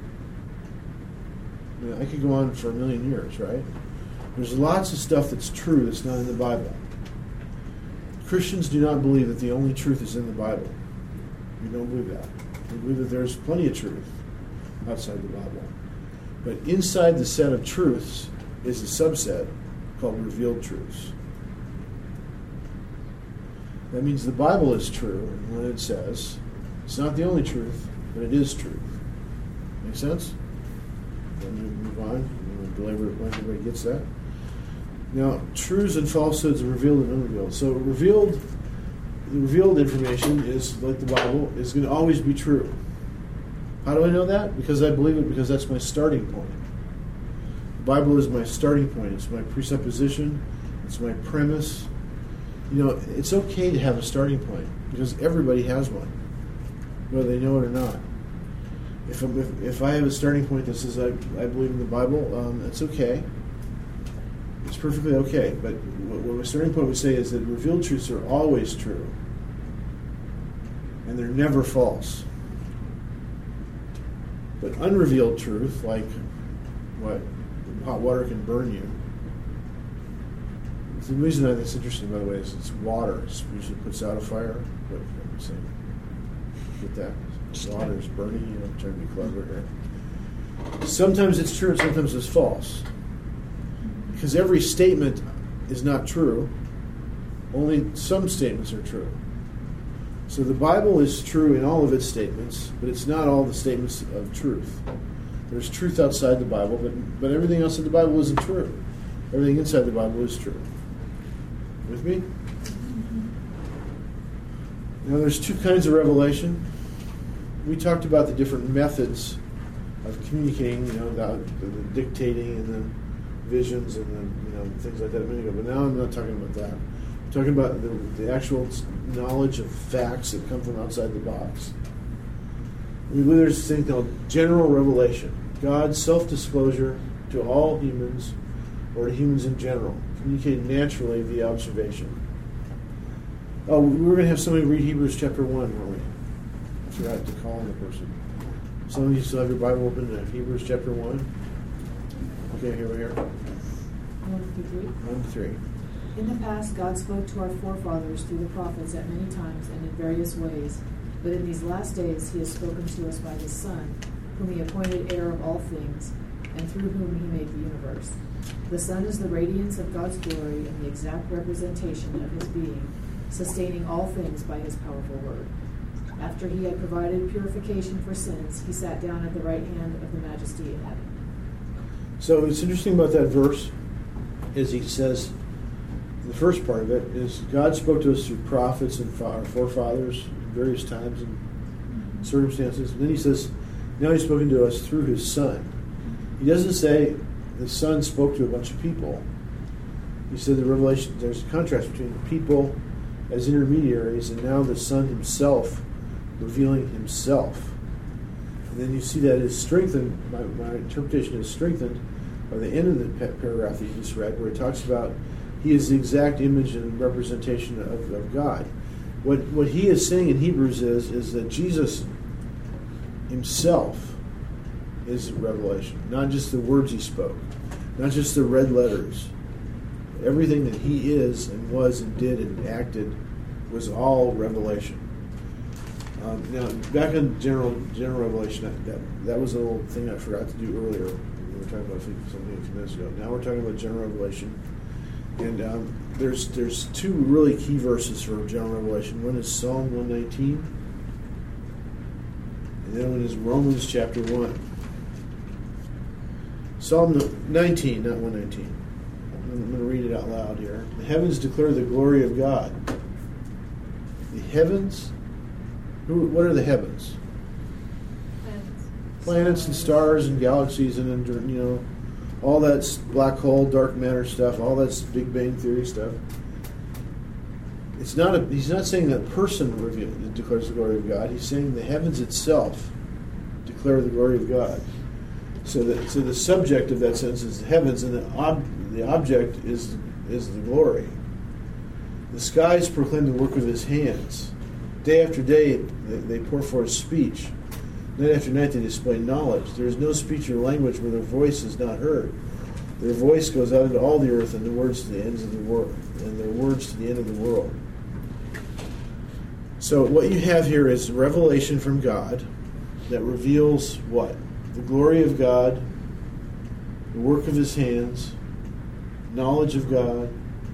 I could go on for a million years, right? There's lots of stuff that's true that's not in the Bible. Christians do not believe that the only truth is in the Bible. We don't believe that. We believe that there's plenty of truth outside the Bible. But inside the set of truths is a subset called revealed truths. That means the Bible is true when it says it's not the only truth, but it is truth. Make sense? Then we move on. Belabor it when everybody gets that. Now, truths and falsehoods are revealed and unrevealed. So the revealed information is, like the Bible, is going to always be true. How do I know that? Because I believe it, because that's my starting point. The Bible is my starting point. It's my presupposition. It's my premise. it's okay to have a starting point because everybody has one, whether they know it or not. If I have a starting point that says I believe in the Bible, that's okay. It's perfectly okay. But what my starting point would say is that revealed truths are always true, and they're never false. But unrevealed truth, like what hot water can burn you. The reason I think it's interesting, by the way, is it's water. It usually puts out a fire. But I'm saying, get that? Water is burning you. I'm trying to be clever here. Sometimes it's true and sometimes it's false. Because every statement is not true. Only some statements are true. So the Bible is true in all of its statements, but it's not all the statements of truth. There's truth outside the Bible, but everything else in the Bible isn't true. Everything inside the Bible is true. With me? Now there's two kinds of revelation. We talked about the different methods of communicating, the dictating and the visions and the things like that a minute ago. But now I'm not talking about that. I'm talking about the actual knowledge of facts that come from outside the box. We believe there's this thing called general revelation. God's self-disclosure to all humans, or to humans in general, communicated naturally via observation. Oh, we were going to have somebody read Hebrews chapter 1, weren't we? I forgot to call on the person. Some of you still have your Bible open to Hebrews chapter 1. Okay, here we are. 1 through 3. In the past, God spoke to our forefathers through the prophets at many times and in various ways, but in these last days he has spoken to us by his Son, whom he appointed heir of all things, and through whom he made the universe. The Son is the radiance of God's glory and the exact representation of his being, sustaining all things by his powerful word. After he had provided purification for sins, he sat down at the right hand of the Majesty in heaven. So what's interesting about that verse is he says, the first part of it is God spoke to us through prophets and our forefathers in various times and circumstances. And then he says, now he's spoken to us through his Son. He doesn't say the Son spoke to a bunch of people. He said the revelation, there's a contrast between the people as intermediaries and now the Son himself revealing himself. And then you see that is strengthened, my interpretation is strengthened by the end of the paragraph that you just read, where it talks about he is the exact image and representation of God. What he is saying in Hebrews is that Jesus himself is revelation, not just the words he spoke, not just the red letters. Everything that he is and was and did and acted was all revelation. Now, back on general revelation, that was a little thing I forgot to do earlier. We were talking about something a few minutes ago. Now we're talking about general revelation. And there's two really key verses for general revelation. One is Psalm 119, and the other one is Romans chapter 1. Psalm 19, not 119. I'm going to read it out loud here. The heavens declare the glory of God. The heavens? What are the heavens? Planets and stars and galaxies and all that black hole, dark matter stuff, all that Big Bang Theory stuff. He's not saying that person declares the glory of God. He's saying the heavens itself declare the glory of God. So the subject of that sentence is the heavens, and the object is the glory. The skies proclaim the work of his hands. Day after day, they pour forth speech. Night after night, they display knowledge. There is no speech or language where their voice is not heard. Their voice goes out into all the earth, and their words to the ends of the world, and their words to the end of the world. So what you have here is revelation from God that reveals what? The glory of God, the work of his hands, knowledge of God,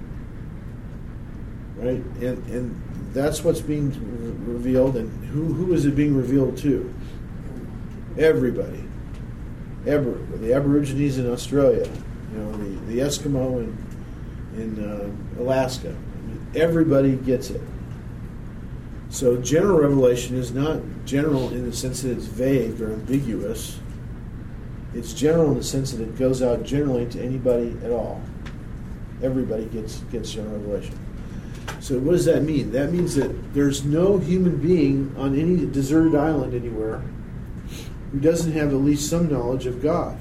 right? And that's what's being revealed. And who is it being revealed to? Everybody. The Aborigines in Australia, the Eskimo in Alaska. I mean, everybody gets it. So general revelation is not general in the sense that it's vague or ambiguous. It's general in the sense that it goes out generally to anybody at all. Everybody gets general revelation. So what does that mean? That means that there's no human being on any deserted island anywhere who doesn't have at least some knowledge of God.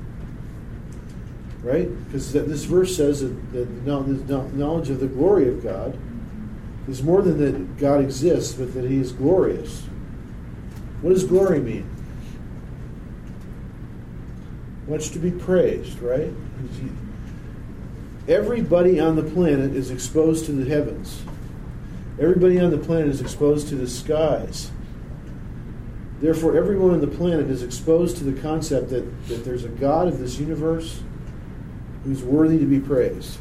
Right? Because this verse says that the knowledge of the glory of God is more than that God exists, but that He is glorious. What does glory mean? Much to be praised, right? Everybody on the planet is exposed to the heavens. Everybody on the planet is exposed to the skies. Therefore, everyone on the planet is exposed to the concept that there's a God of this universe who's worthy to be praised.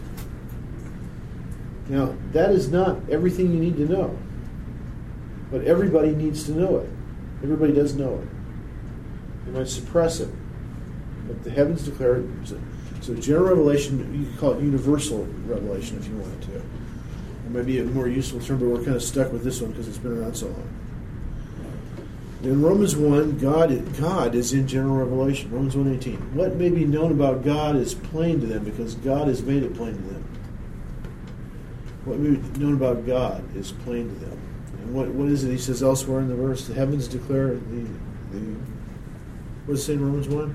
Now, that is not everything you need to know. But everybody needs to know it. Everybody does know it. They might suppress it. But the heavens declare it. So general revelation, you could call it universal revelation if you wanted to. It might be a more useful term, but we're kind of stuck with this one because it's been around so long. In Romans 1, God is in general revelation. Romans 1:18. What may be known about God is plain to them because God has made it plain to them. What may be known about God is plain to them. And what is it he says elsewhere in the verse? The heavens declare what does it say in Romans 1?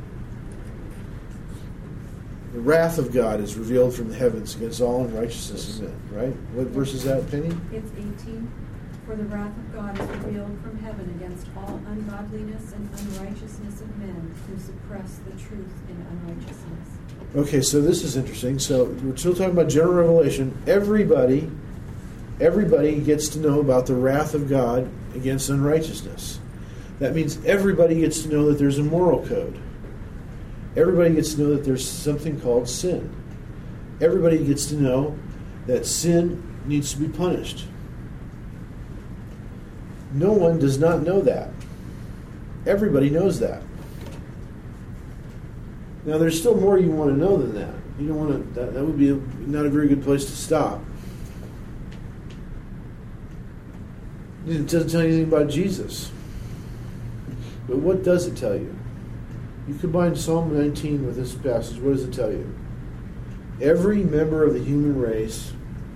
The wrath of God is revealed from the heavens against all unrighteousness of men. Right? What verse is that, Penny? It's 18. For the wrath of God is revealed from heaven against all ungodliness and unrighteousness of men who suppress the truth in unrighteousness. Okay, so this is interesting. So we're still talking about general revelation. Everybody gets to know about the wrath of God against unrighteousness. That means everybody gets to know that there's a moral code. Everybody gets to know that there's something called sin. Everybody gets to know that sin needs to be punished. No one does not know that. Everybody knows that. Now, there's still more you want to know than that. You don't want to. That would be not a very good place to stop. It doesn't tell you anything about Jesus. But what does it tell you? You combine Psalm 19 with this passage. What does it tell you? Every member of the human race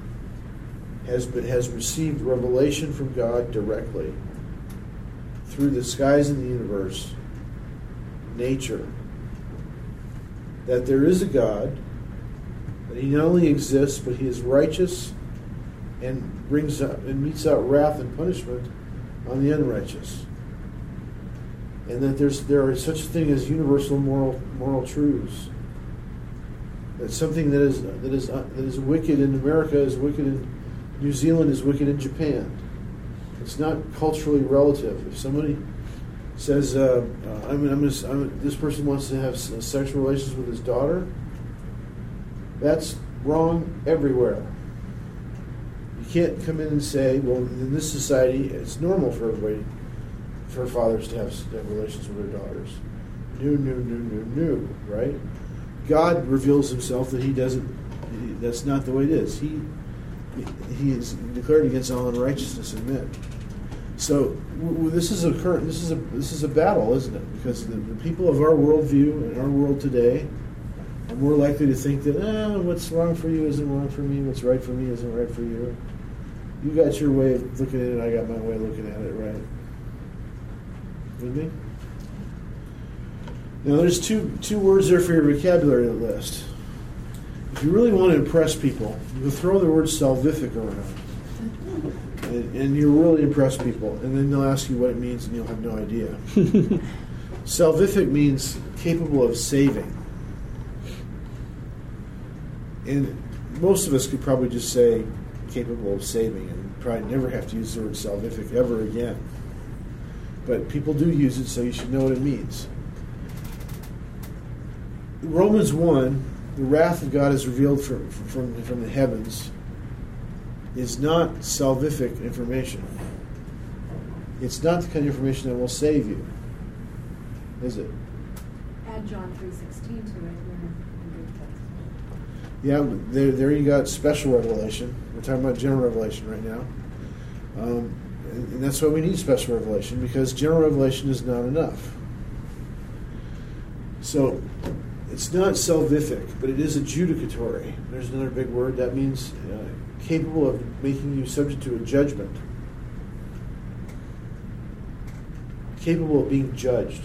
has received revelation from God directly through the skies of the universe, nature, that there is a God, that He not only exists, but He is righteous and brings up and metes out wrath and punishment on the unrighteous, and that there are such a thing as universal moral truths. That something that is wicked in America is wicked in New Zealand is wicked in Japan. It's not culturally relative. If somebody says, this person wants to have sexual relations with his daughter, that's wrong everywhere. You can't come in and say, well, in this society, it's normal for everybody, for fathers to have relations with their daughters. No, right? God reveals Himself that He doesn't. That's not the way it is. He is declared against all unrighteousness in men. So this is a battle, isn't it? Because the people of our worldview and our world today are more likely to think that what's wrong for you isn't wrong for me. What's right for me isn't right for you. You got your way of looking at it. I got my way of looking at it. Right? With me? Now, there's two words there for your vocabulary list. If you really want to impress people, you can throw the word salvific around. And you'll really impress people. And then they'll ask you what it means, and you'll have no idea. Salvific means capable of saving. And most of us could probably just say capable of saving and probably never have to use the word salvific ever again. But people do use it, so you should know what it means. Romans 1, the wrath of God is revealed from the heavens, is not salvific information. It's not the kind of information that will save you, is it? Add John 3:16 to it. Yeah, there you got special revelation. We're talking about general revelation right now. And that's why we need special revelation, because general revelation is not enough. So, it's not salvific, but it is adjudicatory. There's another big word. That means capable of making you subject to a judgment. Capable of being judged.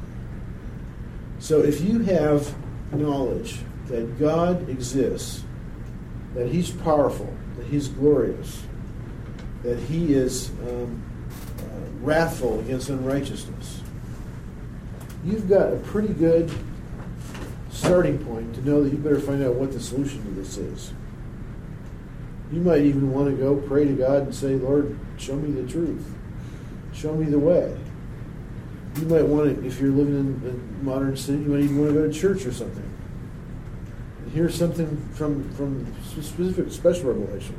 So if you have knowledge that God exists, that He's powerful, that He's glorious, that He is wrathful against unrighteousness, you've got a pretty good starting point to know that you better find out what the solution to this is. You might even want to go pray to God and say, Lord, show me the truth. Show me the way. You might want to, if you're living in a modern city, you might even want to go to church or something. And hear something from specific, special revelation.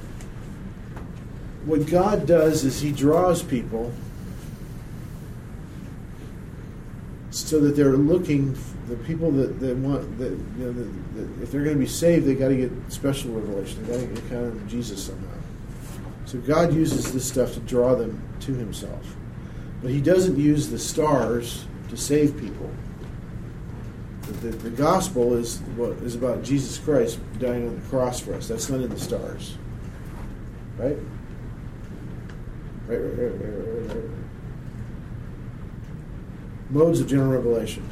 What God does is He draws people so that they're looking, the people that want, that, you know, that if they're going to be saved, they got to get special revelation. They got to encounter Jesus somehow. So God uses this stuff to draw them to Himself. But He doesn't use the stars to save people. The gospel is about Jesus Christ dying on the cross for us. That's not in the stars. Right? Right. Modes of general revelation.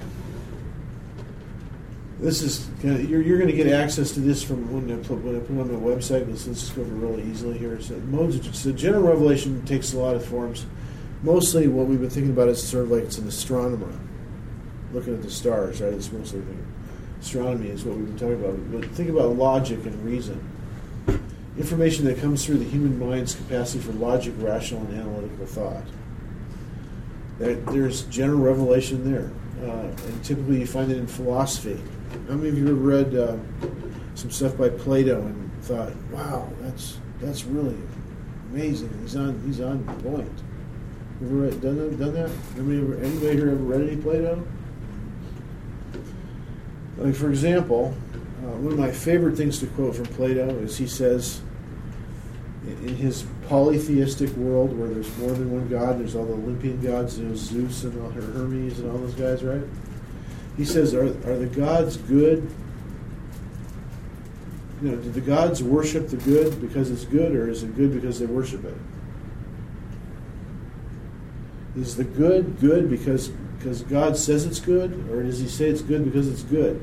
This is you're going to get access to this from when I put it on my website. Let's just go over really easily here. So general revelation takes a lot of forms. Mostly, what we've been thinking about is sort of like it's an astronomer looking at the stars, right? It's mostly astronomy is what we've been talking about. But think about logic and reason. Information that comes through the human mind's capacity for logic, rational, and analytical thought. There's general revelation there. And typically you find it in philosophy. How many of you have read some stuff by Plato and thought, wow, that's really amazing. He's on point. Ever done that? Anybody here ever read any Plato? Like, for example, one of my favorite things to quote from Plato is he says, in his polytheistic world where there's more than one god, there's all the Olympian gods, there's Zeus and all Hermes and all those guys, right? He says, are the gods good? You know, do the gods worship the good because it's good, or is it good because they worship it? Is the good because God says it's good, or does He say it's good because it's good?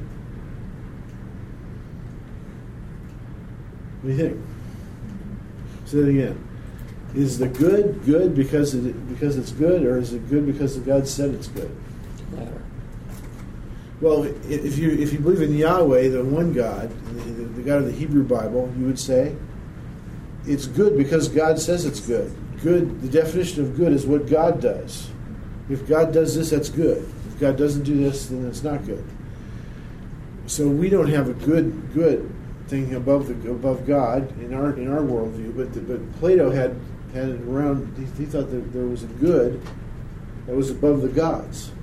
What do you think? Say that again. Is the good because it's good, or is it good because God said it's good? Latter. Well, if you believe in Yahweh, the one God, the God of the Hebrew Bible, you would say it's good because God says it's good. Good. The definition of good is what God does. If God does this, that's good. If God doesn't do this, then it's not good. So we don't have a good thing above God in our worldview, but Plato had it around. He thought that there was a good that was above the gods,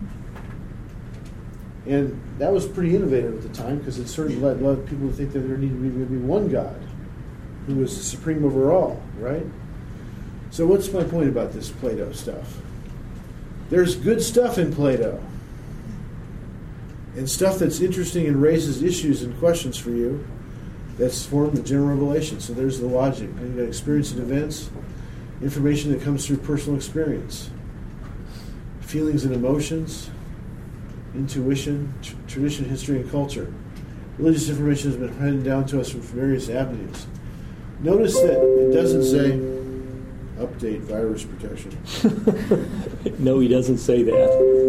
and that was pretty innovative at the time because it certainly led a lot of people to think that there needed to be one God who was supreme over all, right? So what's my point about this Plato stuff? There's good stuff in Plato. And stuff that's interesting and raises issues and questions for you that's formed the general revelation. So there's the logic. And you've got experience and events, information that comes through personal experience, feelings and emotions, intuition, tradition, history, and culture. Religious information has been handed down to us from various avenues. Notice that it doesn't say update virus protection. No, he doesn't say that.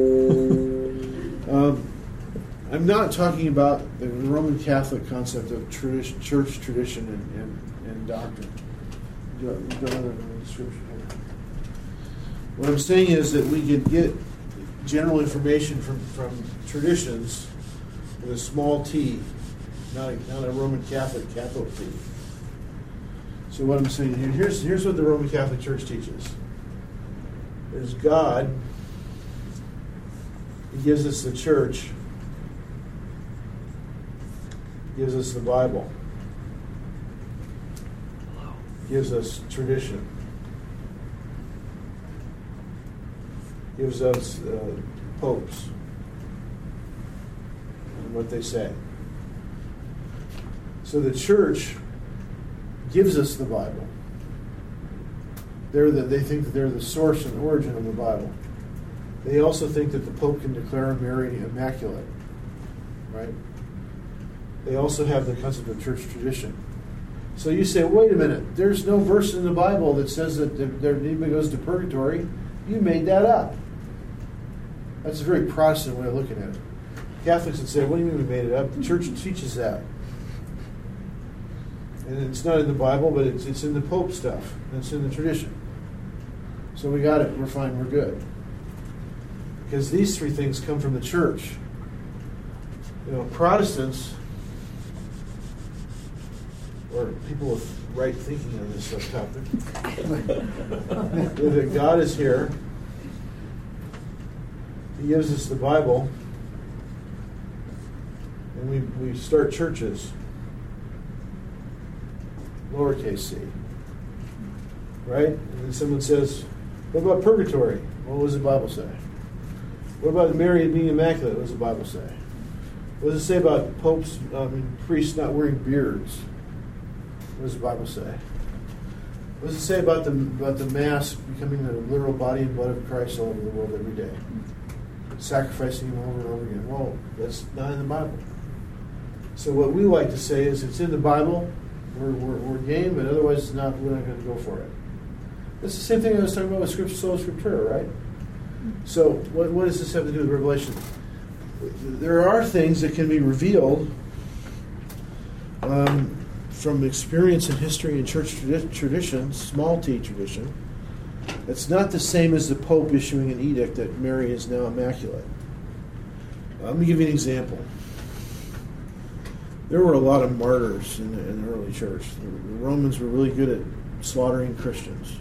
I'm not talking about the Roman Catholic concept of church tradition and doctrine. We've got another description here. What I'm saying is that we can get general information from traditions with a small t, not a Roman Catholic capital T. So what I'm saying here, here's what the Roman Catholic Church teaches. There's God. He gives us the church. He gives us the Bible. He gives us tradition. He gives us popes. in what they say. So the church gives us the Bible. They think that they're the source and origin of the Bible. They also think that the Pope can declare Mary immaculate, right? They also have the concept of church tradition. So you say, wait a minute, there's no verse in the Bible that says that anybody goes to purgatory. You made that up. That's a very Protestant way of looking at it. Catholics would say, what do you mean we made it up? The church teaches that. And it's not in the Bible, but it's in the Pope stuff. It's in the tradition. So we got it. We're fine. We're good. Because these three things come from the church. Protestants, or people with right thinking on this subtopic, that God is here. He gives us the Bible, and we start churches, lowercase c. Right? And then someone says, what about purgatory? What does the Bible say? What about Mary being immaculate? What does the Bible say? What does it say about priests not wearing beards? What does the Bible say? What does it say about the Mass becoming the literal body and blood of Christ all over the world every day? Sacrificing him over and over again. Well, that's not in the Bible. So what we like to say is it's in the Bible, we're game, but otherwise it's not, we're not going to go for it. That's the same thing I was talking about with Scripture, Sola Scriptura, right? So what does this have to do with Revelation? There are things that can be revealed from experience in history and church tradition, small t tradition. It's not the same as the Pope issuing an edict that Mary is now immaculate. Let me give you an example. There were a lot of martyrs in the early church. The Romans were really good at slaughtering Christians.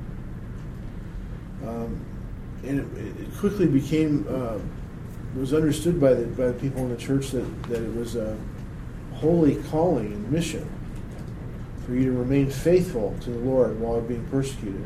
And it quickly became, was understood by the people in the church that it was a holy calling and mission for you to remain faithful to the Lord while being persecuted.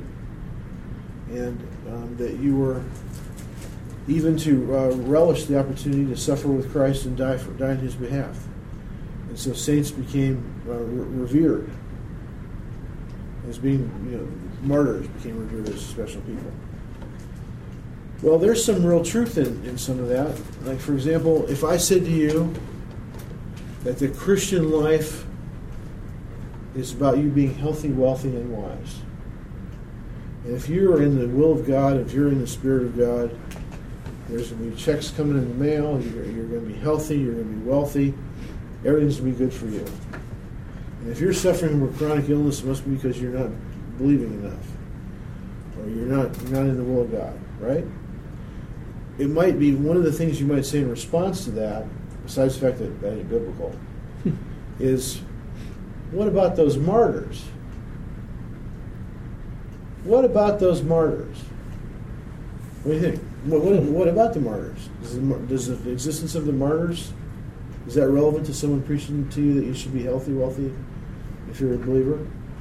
And that you were even to relish the opportunity to suffer with Christ and die in His behalf. And so saints became revered as being, martyrs became revered as special people. Well, there's some real truth in some of that. Like, for example, if I said to you that the Christian life is about you being healthy, wealthy, and wise, and if you're in the will of God, if you're in the Spirit of God, there's going to be checks coming in the mail, you're going to be healthy, you're going to be wealthy, everything's going to be good for you. And if you're suffering from chronic illness, it must be because you're not believing enough, or you're not in the will of God, right? It might be one of the things you might say in response to that, besides the fact that ain't biblical, is, what about those martyrs? What about those martyrs? What do you think? What about the martyrs? Does the existence of the martyrs, is that relevant to someone preaching to you that you should be healthy, wealthy, if you're a believer?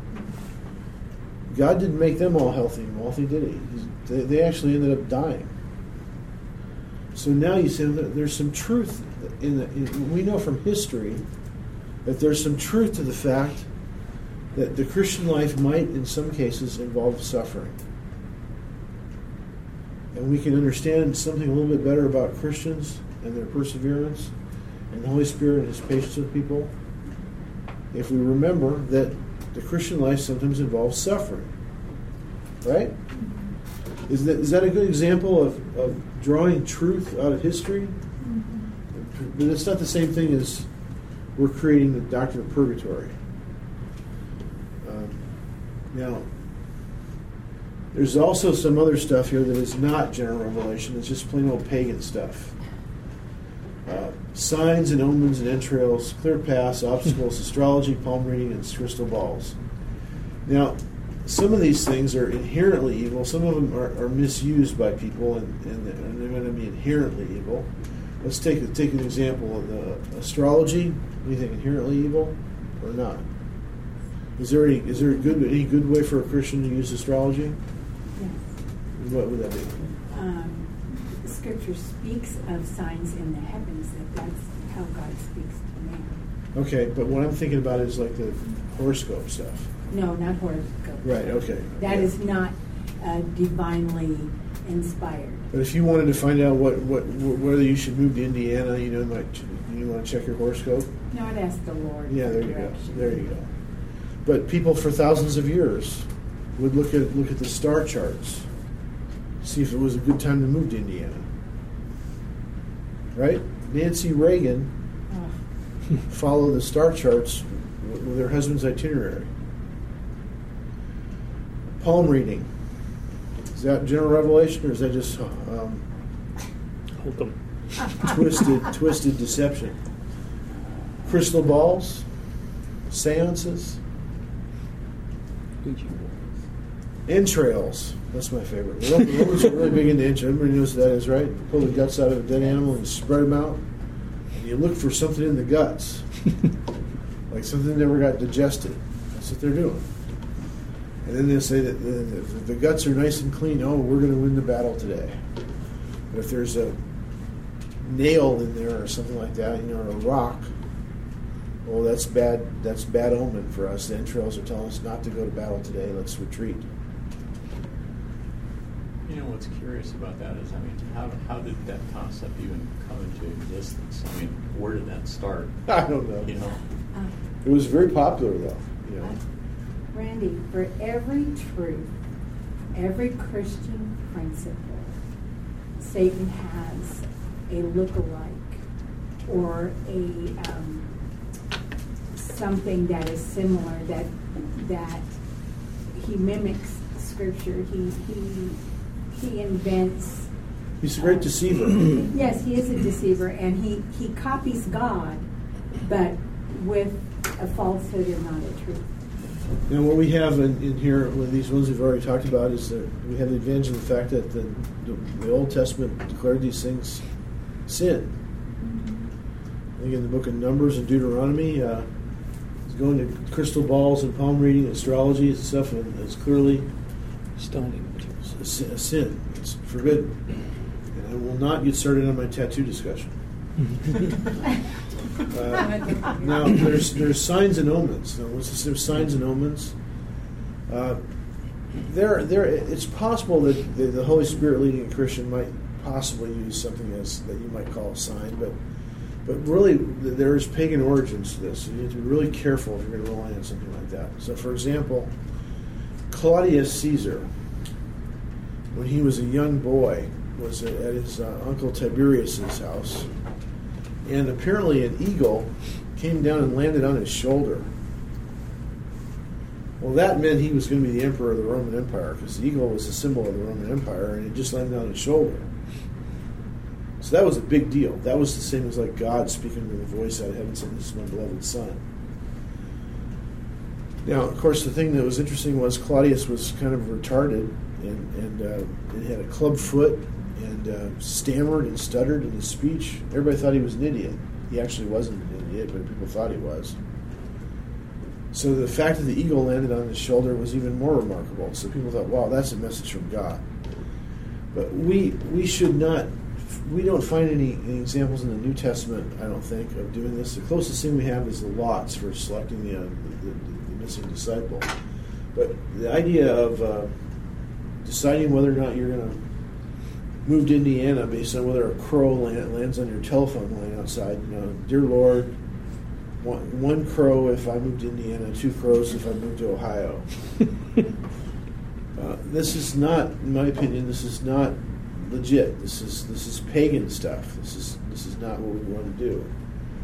God didn't make them all healthy and wealthy, did He? They actually ended up dying. So now you say there's some truth we know from history that there's some truth to the fact that the Christian life might, in some cases, involve suffering. And we can understand something a little bit better about Christians and their perseverance and the Holy Spirit and His patience with people if we remember that the Christian life sometimes involves suffering. Right? Is that a good example of drawing truth out of history? But it's not the same thing as we're creating the doctrine of purgatory. Now, there's also some other stuff here that is not general revelation. It's just plain old pagan stuff. Signs and omens and entrails, clear paths, obstacles, astrology, palm reading, and crystal balls. Now, some of these things are inherently evil. Some of them are misused by people, and they're going to be inherently evil. Let's take an example of the astrology. Do you think inherently evil or not? Is there any good way for a Christian to use astrology? Yes. What would that be? Scripture speaks of signs in the heavens, that's how God speaks to man. Okay, but what I'm thinking about is like the horoscope stuff. No, not horoscope. Right, okay. That is not divinely inspired. But if you wanted to find out whether you should move to Indiana, you want to check your horoscope? No, I'd ask the Lord. Yeah, for there you direction. go. There you go. But people for thousands of years would look at the star charts, see if it was a good time to move to Indiana. Right? Nancy Reagan Oh. followed the star charts with her husband's itinerary. Palm reading. Is that general revelation, or is that just Hold them. twisted deception? Crystal balls, seances, entrails. That's my favorite. The Romans are really big into entrails. Everybody knows what that is, right? Pull the guts out of a dead animal and spread them out. And you look for something in the guts, like something never got digested. That's what they're doing. And then they say that if the guts are nice and clean, oh, we're going to win the battle today. But if there's a nail in there or something like that, or a rock, well, that's bad. That's bad omen for us. The entrails are telling us not to go to battle today. Let's retreat. What's curious about that is, how did that concept even come into existence? Where did that start? I don't know. Uh, It was very popular, though. Randy, for every truth, every Christian principle, Satan has a look-alike or a something that is similar that he mimics Scripture. He invents. He's a great deceiver. Yes, he is a deceiver, and he copies God, but with a falsehood and not a truth. Now, what we have in here, with these ones we've already talked about, is that we have the advantage of the fact that the Old Testament declared these things sin. I think in the book of Numbers and Deuteronomy, it's going to crystal balls and palm reading, astrology and stuff, and it's clearly Stoning. a sin. It's forbidden. And I will not get started on my tattoo discussion. Now, there's signs and omens. Now, there's signs and omens. It's possible that the Holy Spirit leading a Christian might possibly use something that you might call a sign, but really there's pagan origins to this. So you have to be really careful if you're going to rely on something like that. So, for example, Claudius Caesar, when he was a young boy, was at his uncle Tiberius's house, and apparently an eagle came down and landed on his shoulder. Well, that meant he was going to be the emperor of the Roman Empire, because the eagle was a symbol of the Roman Empire, and it just landed on his shoulder. So that was a big deal. That was the same as like God speaking with a voice out of heaven saying, "This is my beloved son." Now, of course, the thing that was interesting was Claudius was kind of retarded and had a club foot and stammered and stuttered in his speech. Everybody thought he was an idiot. He actually wasn't an idiot, but people thought he was. So the fact that the eagle landed on his shoulder was even more remarkable. So people thought, wow, that's a message from God. But we don't find any examples in the New Testament, I don't think, of doing this. The closest thing we have is the lots for selecting the missing disciple. But the idea of deciding whether or not you're going to move to Indiana based on whether a crow lands on your telephone line outside, dear Lord, one crow if I move to Indiana, 2 crows if I move to Ohio. This is not, in my opinion, this is not legit. This is pagan stuff. This is not what we want to do.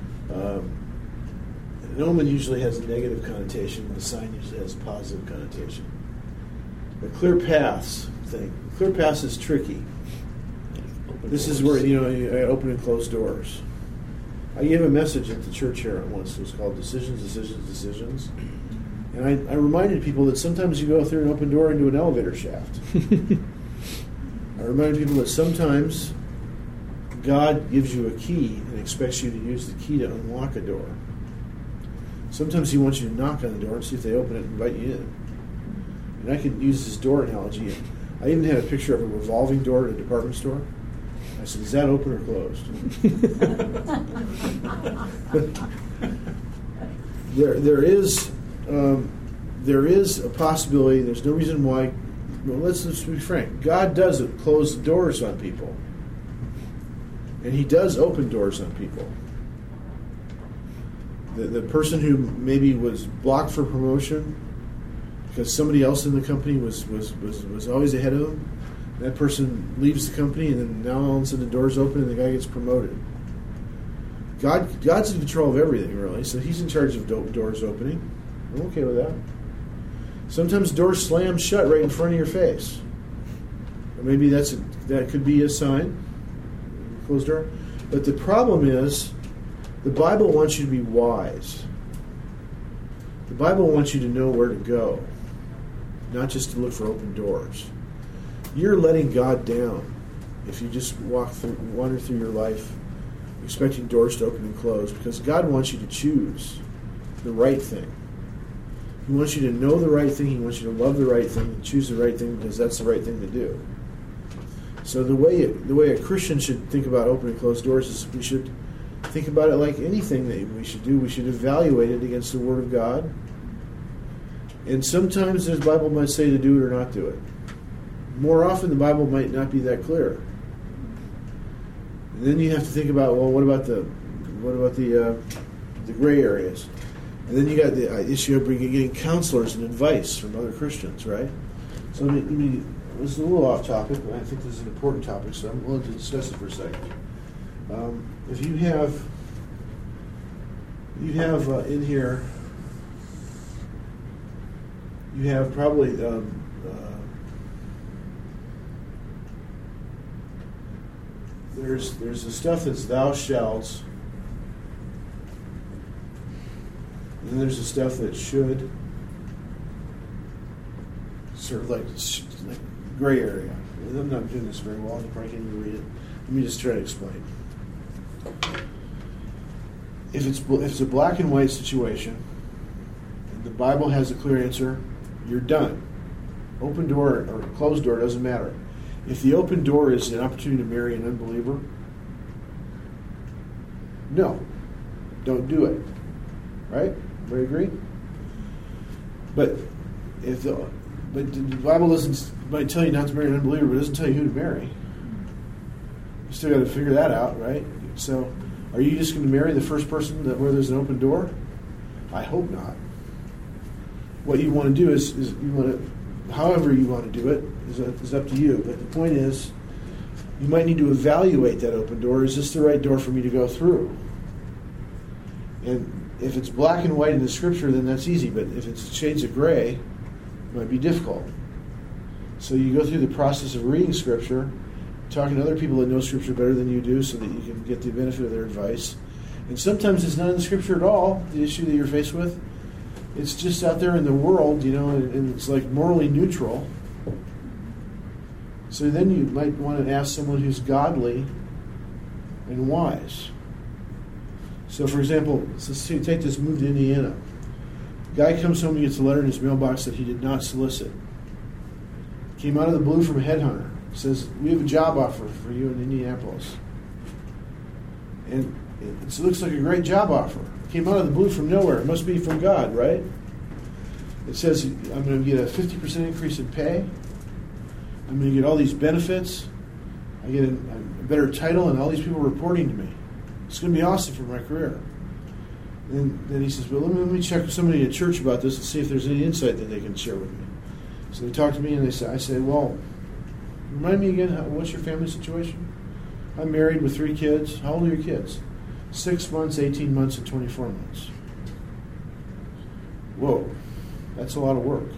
An omen usually has a negative connotation. The sign usually has a positive connotation. The clear paths thing. Clear paths is tricky. This is where you open and close doors. I gave a message at the church here once. It was called Decisions, Decisions, Decisions. And I reminded people that sometimes you go through an open door into an elevator shaft. I reminded people that sometimes God gives you a key and expects you to use the key to unlock a door. Sometimes He wants you to knock on the door and see if they open it and invite you in. And I could use this door analogy. I even had a picture of a revolving door at a department store. I said, is that open or closed? There is a possibility. There's no reason why. Well, let's be frank. God does close doors on people, and He does open doors on people. The person who maybe was blocked for promotion because somebody else in the company was always ahead of them, that person leaves the company, and then now all of a sudden the door's open and the guy gets promoted. God's in control of everything, really, so He's in charge of doors opening. I'm okay with that. Sometimes doors slam shut right in front of your face. Or maybe that could be a sign, closed door. But the problem is, the Bible wants you to be wise. The Bible wants you to know where to go, not just to look for open doors. You're letting God down if you just wander through your life expecting doors to open and close, because God wants you to choose the right thing. He wants you to know the right thing. He wants you to love the right thing and choose the right thing, because that's the right thing to do. So the way a Christian should think about open and closed doors is we should think about it like anything that we should do. We should evaluate it against the Word of God. And sometimes the Bible might say to do it or not do it. More often the Bible might not be that clear. And then you have to think about, well, what about the gray areas? And then you got the issue of getting counselors and advice from other Christians, right? So let me this is a little off topic, but I think this is an important topic, so I'm willing to discuss it for a second. If you have in here, you have probably there's the stuff that's thou shalt, and then there's the stuff that should, sort of like gray area. I'm not doing this very well. You probably can't even read it. Let me just try to explain. If it's a black and white situation, and the Bible has a clear answer, you're done. Open door or closed door doesn't matter. If the open door is an opportunity to marry an unbeliever, no, don't do it. Right? Everybody agree? But the Bible might tell you not to marry an unbeliever, but it doesn't tell you who to marry. You still got to figure that out, right? So, are you just going to marry the first person where there's an open door? I hope not. What you want to do is you want to, however you want to do it, is up to you. But the point is, you might need to evaluate that open door. Is this the right door for me to go through? And if it's black and white in the Scripture, then that's easy. But if it's shades of gray, it might be difficult. So you go through the process of reading Scripture, talking to other people that know Scripture better than you do so that you can get the benefit of their advice. And sometimes it's not in the Scripture at all, the issue that you're faced with. It's just out there in the world, and it's like morally neutral. So then you might want to ask someone who's godly and wise. So, for example, let's take this move to Indiana. A guy comes home and gets a letter in his mailbox that he did not solicit. Came out of the blue from a headhunter. Says, we have a job offer for you in Indianapolis. And it looks like a great job offer. Came out of the blue from nowhere. It must be from God, right? It says, I'm going to get a 50% increase in pay. I'm going to get all these benefits. I get a better title and all these people reporting to me. It's going to be awesome for my career. And then he says, well, let me check with somebody at church about this and see if there's any insight that they can share with me. So they talk to me and I say, well, remind me again, what's your family situation? I'm married with 3 kids. How old are your kids? 6 months, 18 months, and 24 months. Whoa, that's a lot of work.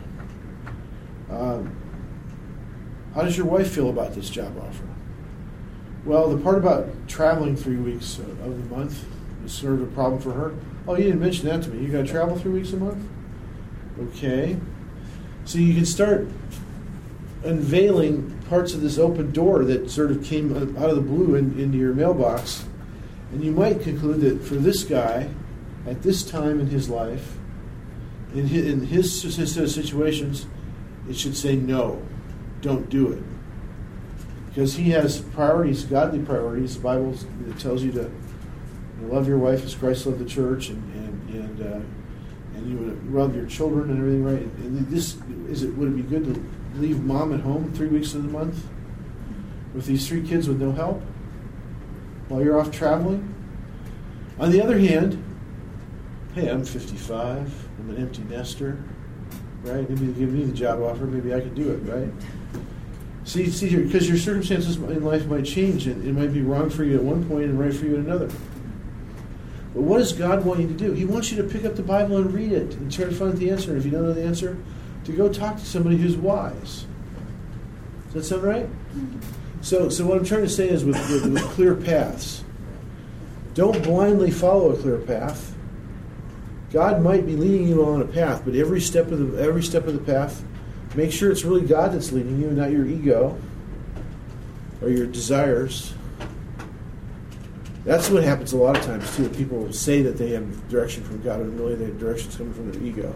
How does your wife feel about this job offer? Well, the part about traveling 3 weeks of the month is sort of a problem for her. Oh, you didn't mention that to me. You got to travel 3 weeks a month? Okay. So you can start unveiling parts of this open door that sort of came out of the blue into your mailbox. And you might conclude that for this guy, at this time in his life, in his situations, it should say no, don't do it. Because he has priorities, godly priorities. The Bible tells you to love your wife as Christ loved the church, and you would love your children and everything, right? And would it be good to leave mom at home 3 weeks of the month with these 3 kids with no help while you're off traveling? On the other hand, hey, I'm 55. I'm an empty nester, right? Maybe they give me the job offer. Maybe I could do it, right? See, because your circumstances in life might change, and it might be wrong for you at one point and right for you at another. But what does God want you to do? He wants you to pick up the Bible and read it and try to find the answer. And if you don't know the answer, to go talk to somebody who's wise. Does that sound right? So what I'm trying to say is with clear paths, don't blindly follow a clear path. God might be leading you on a path, but every step of the path, make sure it's really God that's leading you, not your ego or your desires. That's what happens a lot of times too. People say that they have direction from God, and really their direction's coming from their ego.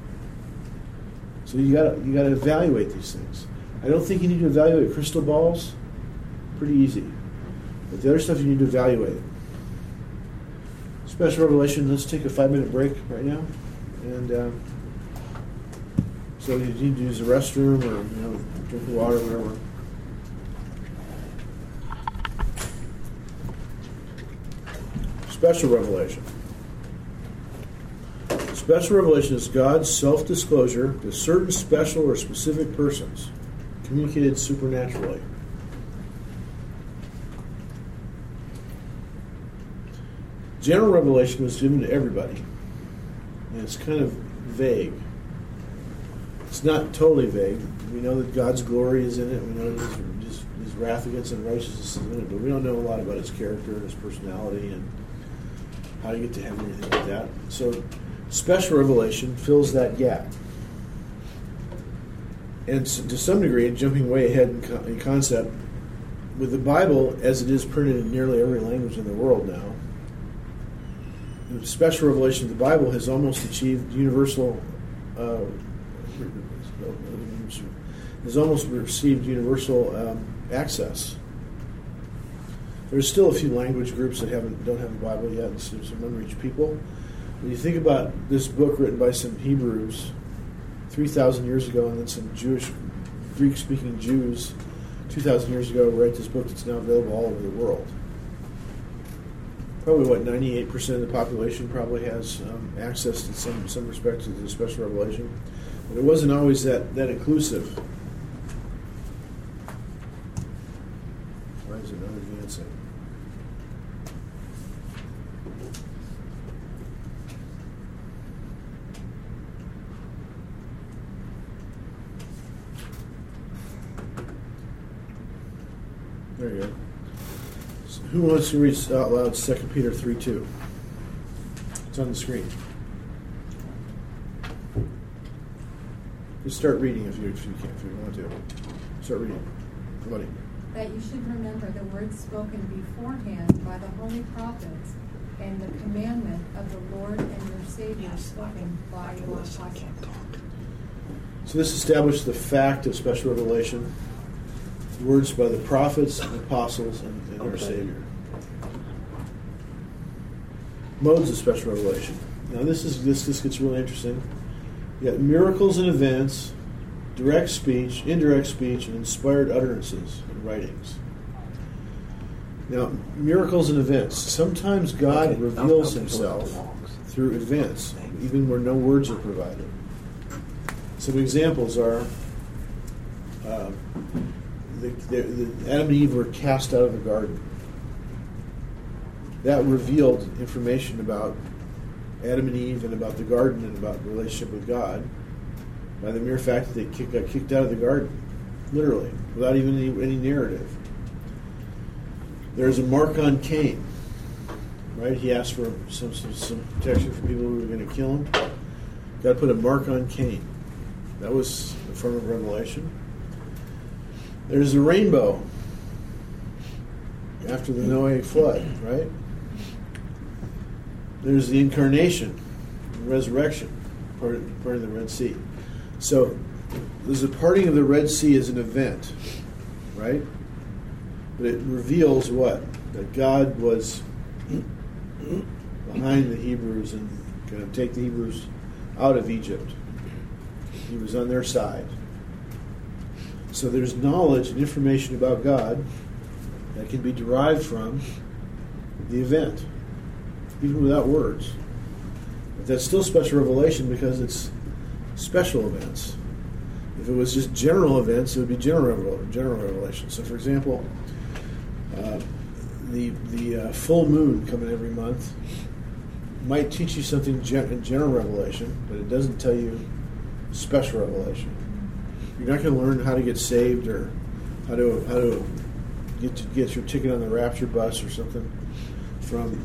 So you gotta evaluate these things. I don't think you need to evaluate crystal balls. Pretty easy. But the other stuff you need to evaluate. Special revelation. Let's take a 5-minute break right now, and so you need to use the restroom or drink water, or whatever. Special revelation. Special revelation is God's self-disclosure to certain special or specific persons, communicated supernaturally. General revelation was given to everybody, and it's kind of vague. It's not totally vague. We know that God's glory is in it. We know that his wrath against unrighteousness is in it, but we don't know a lot about his character and his personality and how to get to heaven or anything like that. So special revelation fills that gap. And to some degree, jumping way ahead in concept, with the Bible as it is printed in nearly every language in the world now, the special revelation of the Bible has almost achieved universal, has almost received universal access. There's still a few language groups that don't have the Bible yet, and some unreached people. When you think about this book written by some Hebrews 3,000 years ago, and then some Greek-speaking Jews 2,000 years ago wrote this book that's now available all over the world. Probably 98% of the population probably has access to some respect to the special revelation, but it wasn't always that inclusive. Why is it not advancing? There you go. So who wants to read out loud 2 Peter 3:2? It's on the screen. Just start reading if you want to. Start reading. Somebody. That you should remember the words spoken beforehand by the holy prophets and the commandment of the Lord and your Savior spoken by your apostle. So this established the fact of special revelation. Words by the prophets and apostles and our Savior. Modes of special revelation. Now this gets really interesting. You got miracles and events, direct speech, indirect speech, and inspired utterances and writings. Now, miracles and events. Sometimes God reveals himself through events, even where no words are provided. Some examples are Adam and Eve were cast out of the garden. That revealed information about Adam and Eve and about the garden and about the relationship with God by the mere fact that they got kicked out of the garden, literally, without even any narrative. There's a mark on Cain, right? He asked for some protection for people who were going to kill him. God put a mark on Cain. That was a form of revelation. There's a rainbow after the Noahic flood, right? There's the incarnation, the resurrection, part of the Red Sea. So there's a parting of the Red Sea as an event, right? But it reveals what? That God was behind the Hebrews and going to take the Hebrews out of Egypt. He was on their side. So there's knowledge and information about God that can be derived from the event, even without words. But that's still special revelation because it's special events. If it was just general events, it would be general revelation. So, for example, the full moon coming every month might teach you something in general revelation, but it doesn't tell you special revelation. You're not going to learn how to get saved or how to get your ticket on the rapture bus or something from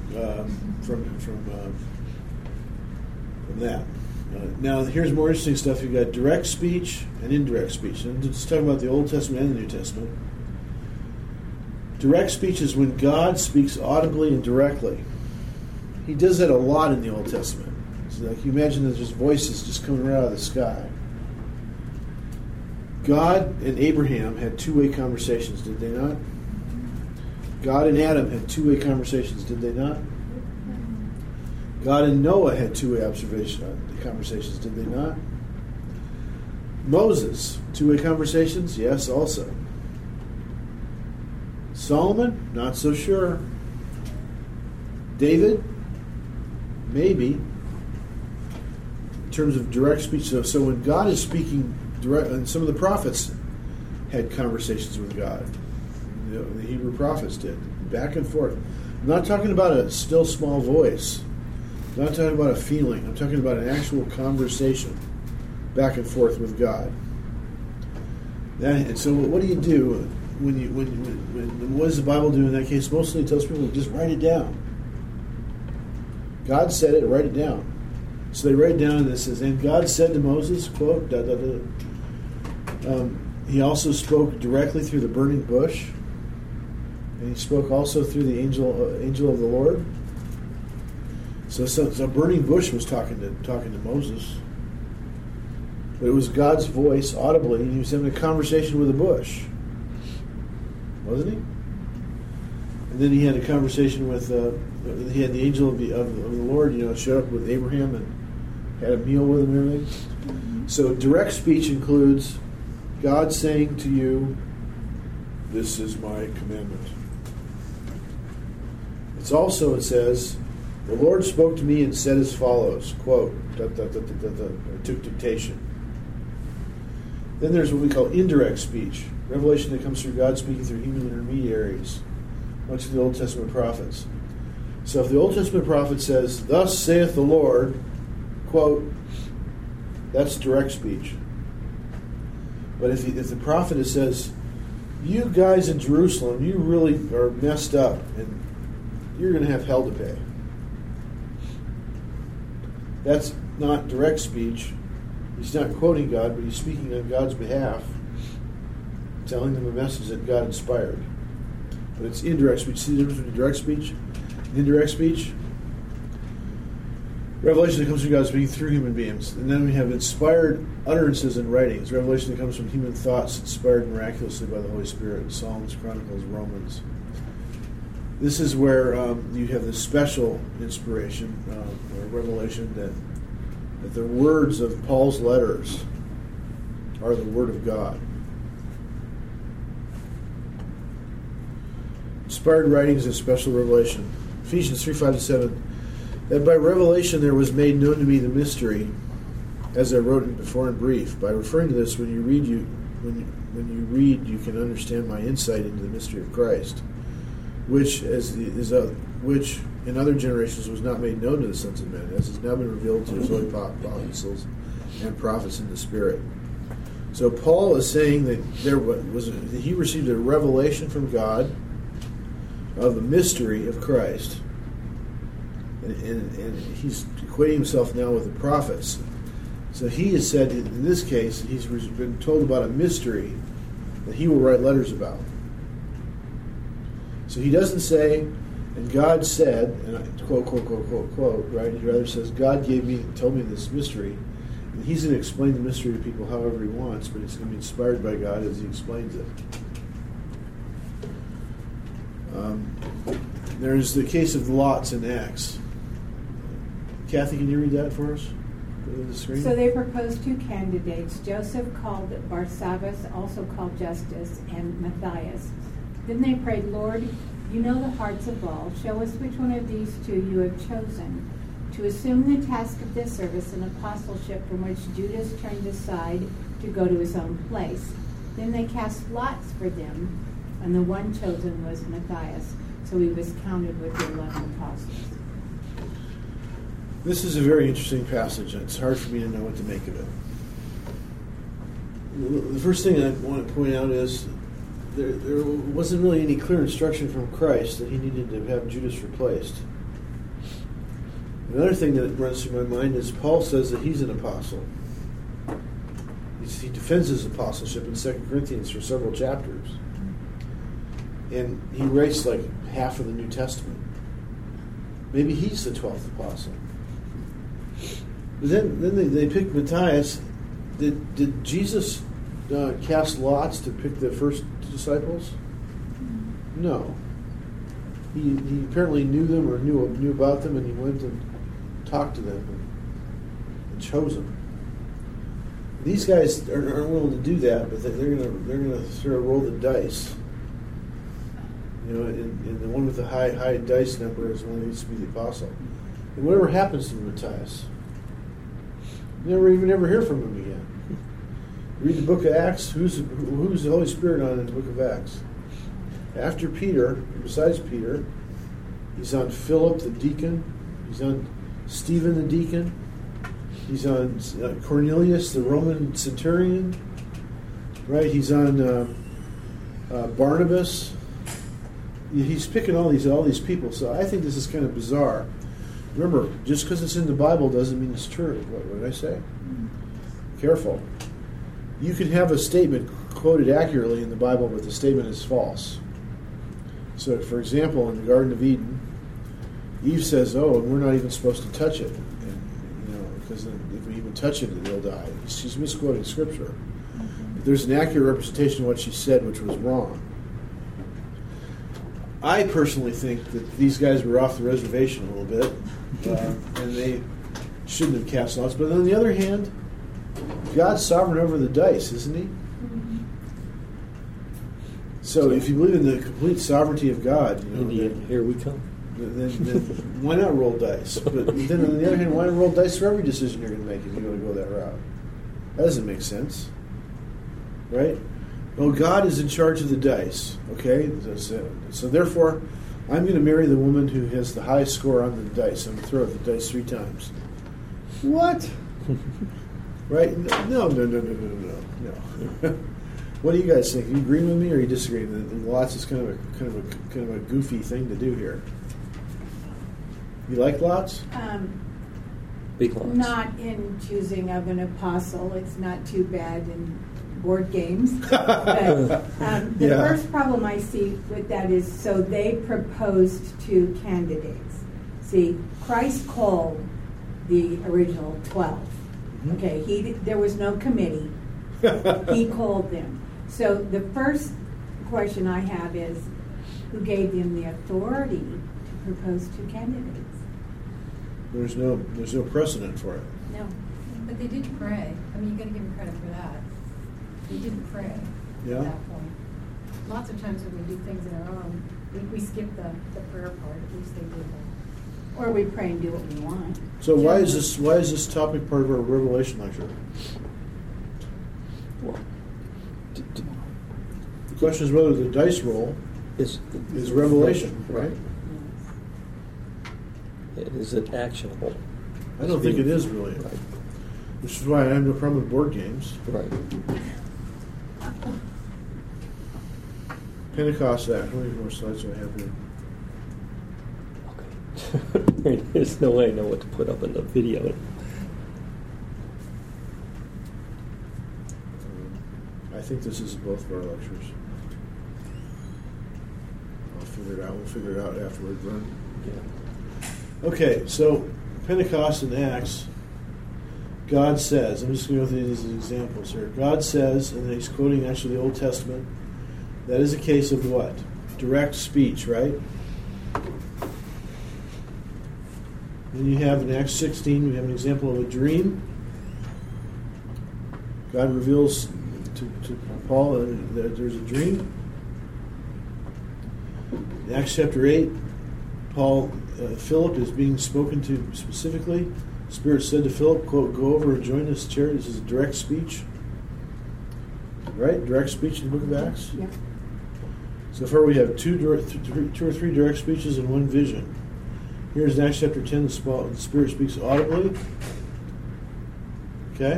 that. Now, here's more interesting stuff. You've got direct speech and indirect speech. And it's talking about the Old Testament and the New Testament. Direct speech is when God speaks audibly and directly. He does that a lot in the Old Testament. So like you imagine that there's voices just coming right out of the sky. God and Abraham had two-way conversations, did they not? God and Adam had two-way conversations, did they not? God and Noah had two-way conversations, did they not? Moses, two-way conversations? Yes, also. Solomon? Not so sure. David? Maybe. In terms of direct speech. So when God is speaking direct, and some of the prophets had conversations with God. The Hebrew prophets did. Back and forth. I'm not talking about a still small voice. I'm not talking about a feeling. I'm talking about an actual conversation back and forth with God. And so what do you do what does the Bible do in that case? Mostly it tells people to just write it down. God said it, write it down. So they write it down and it says, and God said to Moses, quote, da, da, da. He also spoke directly through the burning bush. And he spoke also through the angel of the Lord. So a burning bush was talking to Moses. But it was God's voice audibly, and he was having a conversation with a bush. Wasn't he? And then he had a conversation with, he had the angel of the Lord, showed up with Abraham and had a meal with him and everything. So direct speech includes God saying to you, this is my commandment. It's also, it says, the Lord spoke to me and said as follows, quote, or took dictation. Then there's what we call indirect speech, revelation that comes through God speaking through human intermediaries, much of the Old Testament prophets. So if the Old Testament prophet says, thus saith the Lord, quote, that's direct speech. But if the prophet says, you guys in Jerusalem, you really are messed up, and you're going to have hell to pay. That's not direct speech. He's not quoting God, but he's speaking on God's behalf, telling them a message that God inspired. But it's indirect speech. See the difference between direct speech and indirect speech? Revelation that comes from God speaking through human beings. And then we have inspired utterances and writings. Revelation that comes from human thoughts inspired miraculously by the Holy Spirit. Psalms, Chronicles, Romans. This is where you have this special inspiration or revelation that the words of Paul's letters are the Word of God. Inspired writings and special revelation. Ephesians 3:5-7. That by revelation there was made known to me the mystery, as I wrote it before in brief. By referring to this, when you read, you can understand my insight into the mystery of Christ, which in other generations was not made known to the sons of men, as has now been revealed to his holy apostles and prophets in the Spirit. So Paul is saying that he received a revelation from God of the mystery of Christ, and he's equating himself now with the prophets. So he has said, in this case, he's been told about a mystery that he will write letters about. So he doesn't say, and God said, and I quote, right? He rather says, God told me this mystery, and he's going to explain the mystery to people however he wants, but it's going to be inspired by God as he explains it. There's the case of lots in Acts. Kathy, can you read that for us? Go to the screen. So they proposed two candidates, Joseph called Barsabbas, also called Justus, and Matthias. Then they prayed, Lord, you know the hearts of all. Show us which one of these two you have chosen to assume the task of this service and apostleship from which Judas turned aside to go to his own place. Then they cast lots for them, and the one chosen was Matthias. So he was counted with the 11 apostles. This is a very interesting passage. It's hard for me to know what to make of it. The first thing I want to point out is there wasn't really any clear instruction from Christ that he needed to have Judas replaced. Another thing that runs through my mind is Paul says that he's an apostle. He defends his apostleship in 2 Corinthians for several chapters. And he writes like half of the New Testament. Maybe he's the 12th apostle. But then they picked Matthias. Did Jesus cast lots to pick the first disciples? No. He apparently knew them or knew about them, and he went and talked to them and chose them. These guys aren't willing to do that, but they're gonna sort of roll the dice. You know, and the one with the high dice number is one that needs to be the apostle. And whatever happens to Matthias, you never hear from him again. Read the book of Acts. Who's the Holy Spirit on in the book of Acts? After Peter, besides Peter, he's on Philip the deacon. He's on Stephen the deacon. He's on Cornelius the Roman centurion. Right? He's on Barnabas. He's picking all these people. So I think this is kind of bizarre. Remember, just because it's in the Bible doesn't mean it's true. What did I say? Careful. You can have a statement quoted accurately in the Bible, but the statement is false. So, for example, in the Garden of Eden, Eve says, "Oh, and we're not even supposed to touch it, because if we even touch it, it'll die." She's misquoting Scripture. But there's an accurate representation of what she said, which was wrong. I personally think that these guys were off the reservation a little bit, and they shouldn't have cast lots. But on the other hand, God's sovereign over the dice, isn't he? So if you believe in the complete sovereignty of God, then, here we come. Then why not roll dice? But then on the other hand, why not roll dice for every decision you're going to make if you're going to go that route? That doesn't make sense, right? Well, God is in charge of the dice, okay? So therefore, I'm going to marry the woman who has the highest score on the dice. I'm going to throw the dice 3 times. What? Right? No. What do you guys think? You agree with me, or you disagree? The lots is kind of a goofy thing to do here. You like lots? Big lots. Not in choosing of an apostle. It's not too bad in board games. But, the first problem I see with that is, so they proposed 2 candidates. See, Christ called the original 12. Okay, there was no committee. He called them. So the first question I have is, who gave them the authority to propose 2 candidates? There's no precedent for it. No, but they did pray. I mean, you got to give them credit for that. They did pray at that point. Lots of times when we do things on our own, we skip the prayer part. At least they did that. Or we pray and do what we want. So why is this topic part of our Revelation lecture? Well, the question is whether the dice roll is revelation, right? Is it actionable? I don't think it is really. Right. Which is why I have no problem with board games. Right. Pentecost Act. How many more slides do I have here? Okay. There's no way I know what to put up in the video. I think this is both of our lectures. I'll figure it out. We'll figure it out afterward, Glenn. Yeah. Okay, so Pentecost and Acts, God says, I'm just going to go through these examples here. God says, and he's quoting actually the Old Testament, that is a case of what? direct speech, right? Then you have in Acts 16, we have an example of a dream. God reveals to Paul that there's a dream. In Acts chapter 8, Philip is being spoken to specifically. The Spirit said to Philip, quote, "Go over and join this chariot." This is a direct speech. Right? Direct speech in the book of Acts? Yeah. So far we have two or three direct speeches and one vision. Here's in Acts chapter 10, the Spirit speaks audibly. Okay?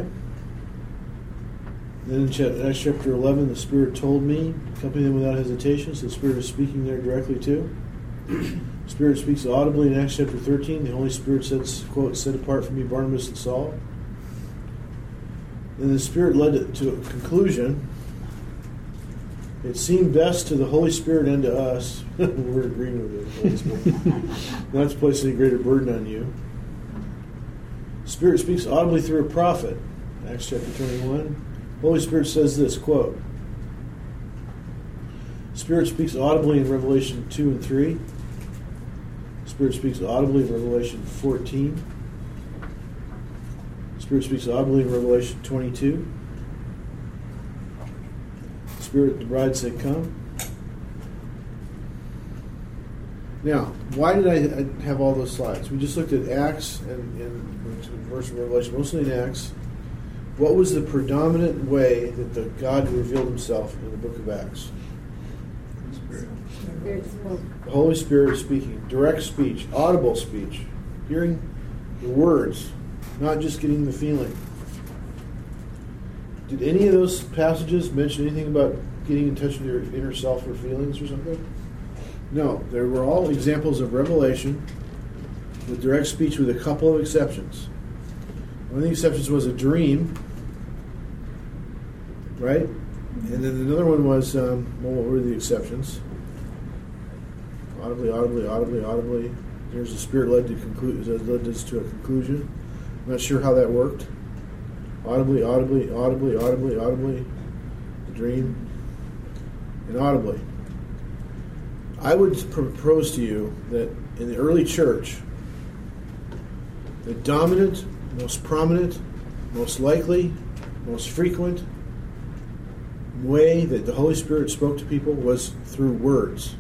Then in Acts chapter 11, the Spirit told me, accompany them without hesitation. So the Spirit is speaking there directly too. The Spirit speaks audibly in Acts chapter 13. The Holy Spirit says, quote, "Set apart from me Barnabas and Saul." Then the Spirit led it to a conclusion. It seemed best to the Holy Spirit and to us, we're agreeing with the Holy Spirit, not to place any greater burden on you. The Spirit speaks audibly through a prophet. Acts chapter 21. The Holy Spirit says this, quote, the Spirit speaks audibly in Revelation 2 and 3. The Spirit speaks audibly in Revelation 14. The Spirit speaks audibly in Revelation 22. The Spirit, the bride said, "Come." Now, why did I have all those slides? We just looked at Acts and verse of Revelation, mostly in Acts. What was the predominant way that God revealed himself in the book of Acts? The Holy Spirit speaking, direct speech, audible speech, hearing the words, not just getting the feeling. Did any of those passages mention anything about getting in touch with your inner self or feelings or something? No, they were all examples of revelation with direct speech with a couple of exceptions. One of the exceptions was a dream, right? And then another one was, what were the exceptions? Audibly. There's the Spirit led us to a conclusion. I'm not sure how that worked. Audibly, the dream, and audibly. I would propose to you that in the early church, the dominant, most prominent, most likely, most frequent way that the Holy Spirit spoke to people was through words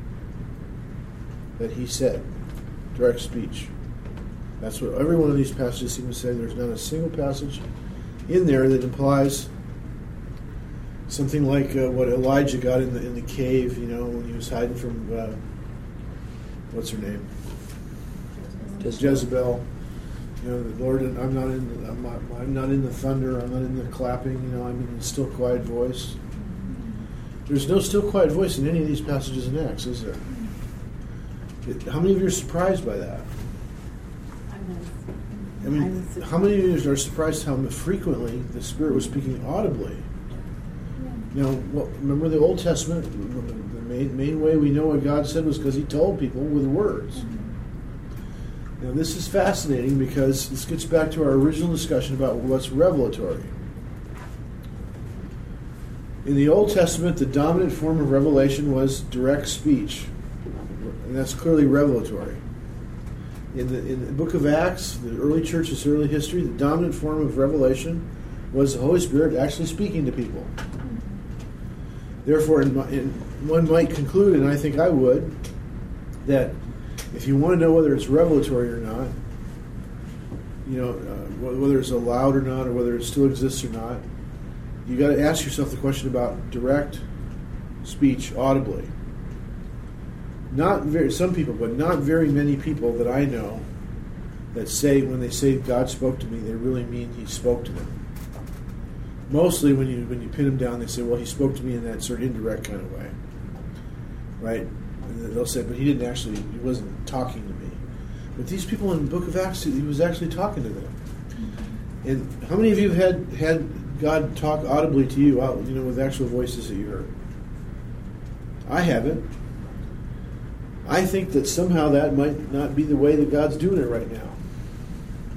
that he said, direct speech. That's what every one of these passages seem to say. There's not a single passage in there that implies something like what Elijah got in the cave, when he was hiding from what's her name, Jezebel. The Lord, I'm not in the thunder. I'm not in the clapping. I'm in the still, quiet voice. There's no still, quiet voice in any of these passages in Acts, is there? How many of you are surprised by that? How many of you are surprised how frequently the Spirit was speaking audibly? Remember the Old Testament, the main way we know what God said was because he told people with words. Now this is fascinating because this gets back to our original discussion about what's revelatory. In the Old Testament, the dominant form of revelation was direct speech. And that's clearly revelatory. In the book of Acts, the early church's early history, the dominant form of revelation was the Holy Spirit actually speaking to people. Therefore, one might conclude, and I think I would, that if you want to know whether it's revelatory or not, whether it's allowed or not, or whether it still exists or not, you got to ask yourself the question about direct speech audibly. Some people, but not very many people that I know that say when they say God spoke to me, they really mean he spoke to them. Mostly when you pin them down, they say, well, he spoke to me in that sort of indirect kind of way. Right? And they'll say, but he wasn't talking to me. But these people in the book of Acts, he was actually talking to them. And how many of you had God talk audibly to you, with actual voices that you heard? I haven't. I think that somehow that might not be the way that God's doing it right now.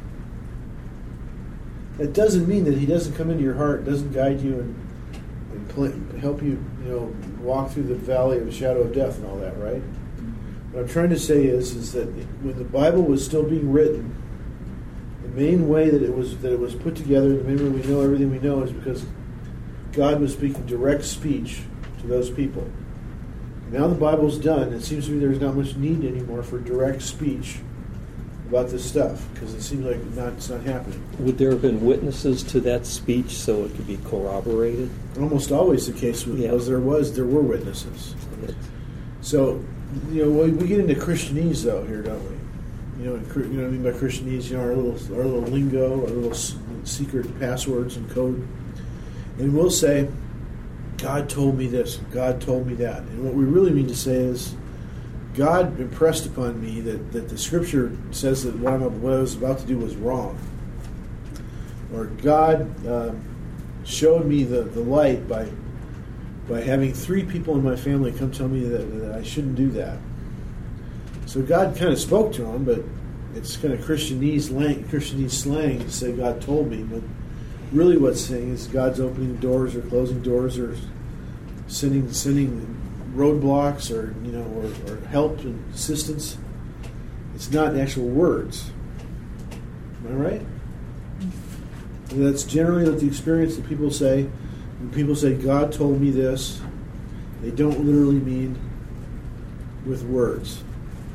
That doesn't mean that he doesn't come into your heart, doesn't guide you and help you, walk through the valley of the shadow of death and all that, right? What I'm trying to say is that when the Bible was still being written, the main way that it was put together, the main way we know everything we know, is because God was speaking direct speech to those people. Now the Bible's done. It seems to me there's not much need anymore for direct speech about this stuff, because it seems like it's not happening. Would there have been witnesses to that speech so it could be corroborated? Almost always the case was there were witnesses. So, we get into Christianese though here, don't we? You know what I mean by Christianese? Our little lingo, our little secret passwords and code, and we'll say, God told me this, God told me that, and what we really mean to say is, God impressed upon me that the Scripture says that what I was about to do was wrong. Or God showed me the light by having 3 people in my family come tell me that I shouldn't do that. So God kind of spoke to them, but it's kind of Christianese slang to say God told me. But really what's saying is God's opening doors or closing doors or sending roadblocks or help and assistance. It's not actual words. Am I right? And that's generally the experience that people say. When people say God told me this, they don't literally mean with words.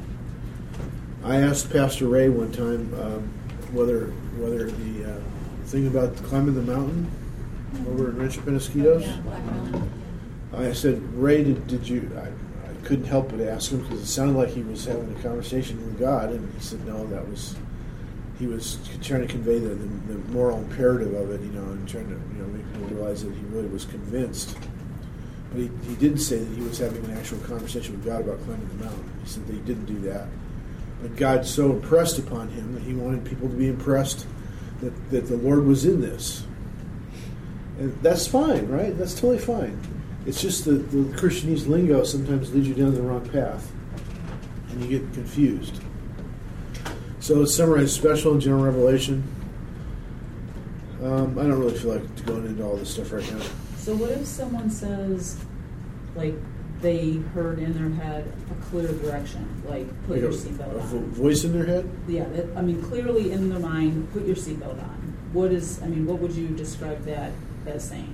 I asked Pastor Ray one time whether the thing about climbing the mountain over in Rancho Penasquitos. Yeah, Black Mountain. I said, Ray, did you? I couldn't help but ask him because it sounded like he was having a conversation with God, and he said, no, he was trying to convey the moral imperative of it, and trying to make people realize that he really was convinced. But he didn't say that he was having an actual conversation with God about climbing the mountain. He said that he didn't do that. But God so impressed upon him that he wanted people to be impressed that the Lord was in this. And that's fine, right? That's totally fine. It's just the Christianese lingo sometimes leads you down the wrong path, and you get confused. So let's summarize special and general revelation. I don't really feel like going into all this stuff right now. So what if someone says, like, they heard in their head a clear direction, like put your seatbelt on? A voice in their head? Yeah, clearly in their mind, put your seatbelt on. What would you describe that as saying?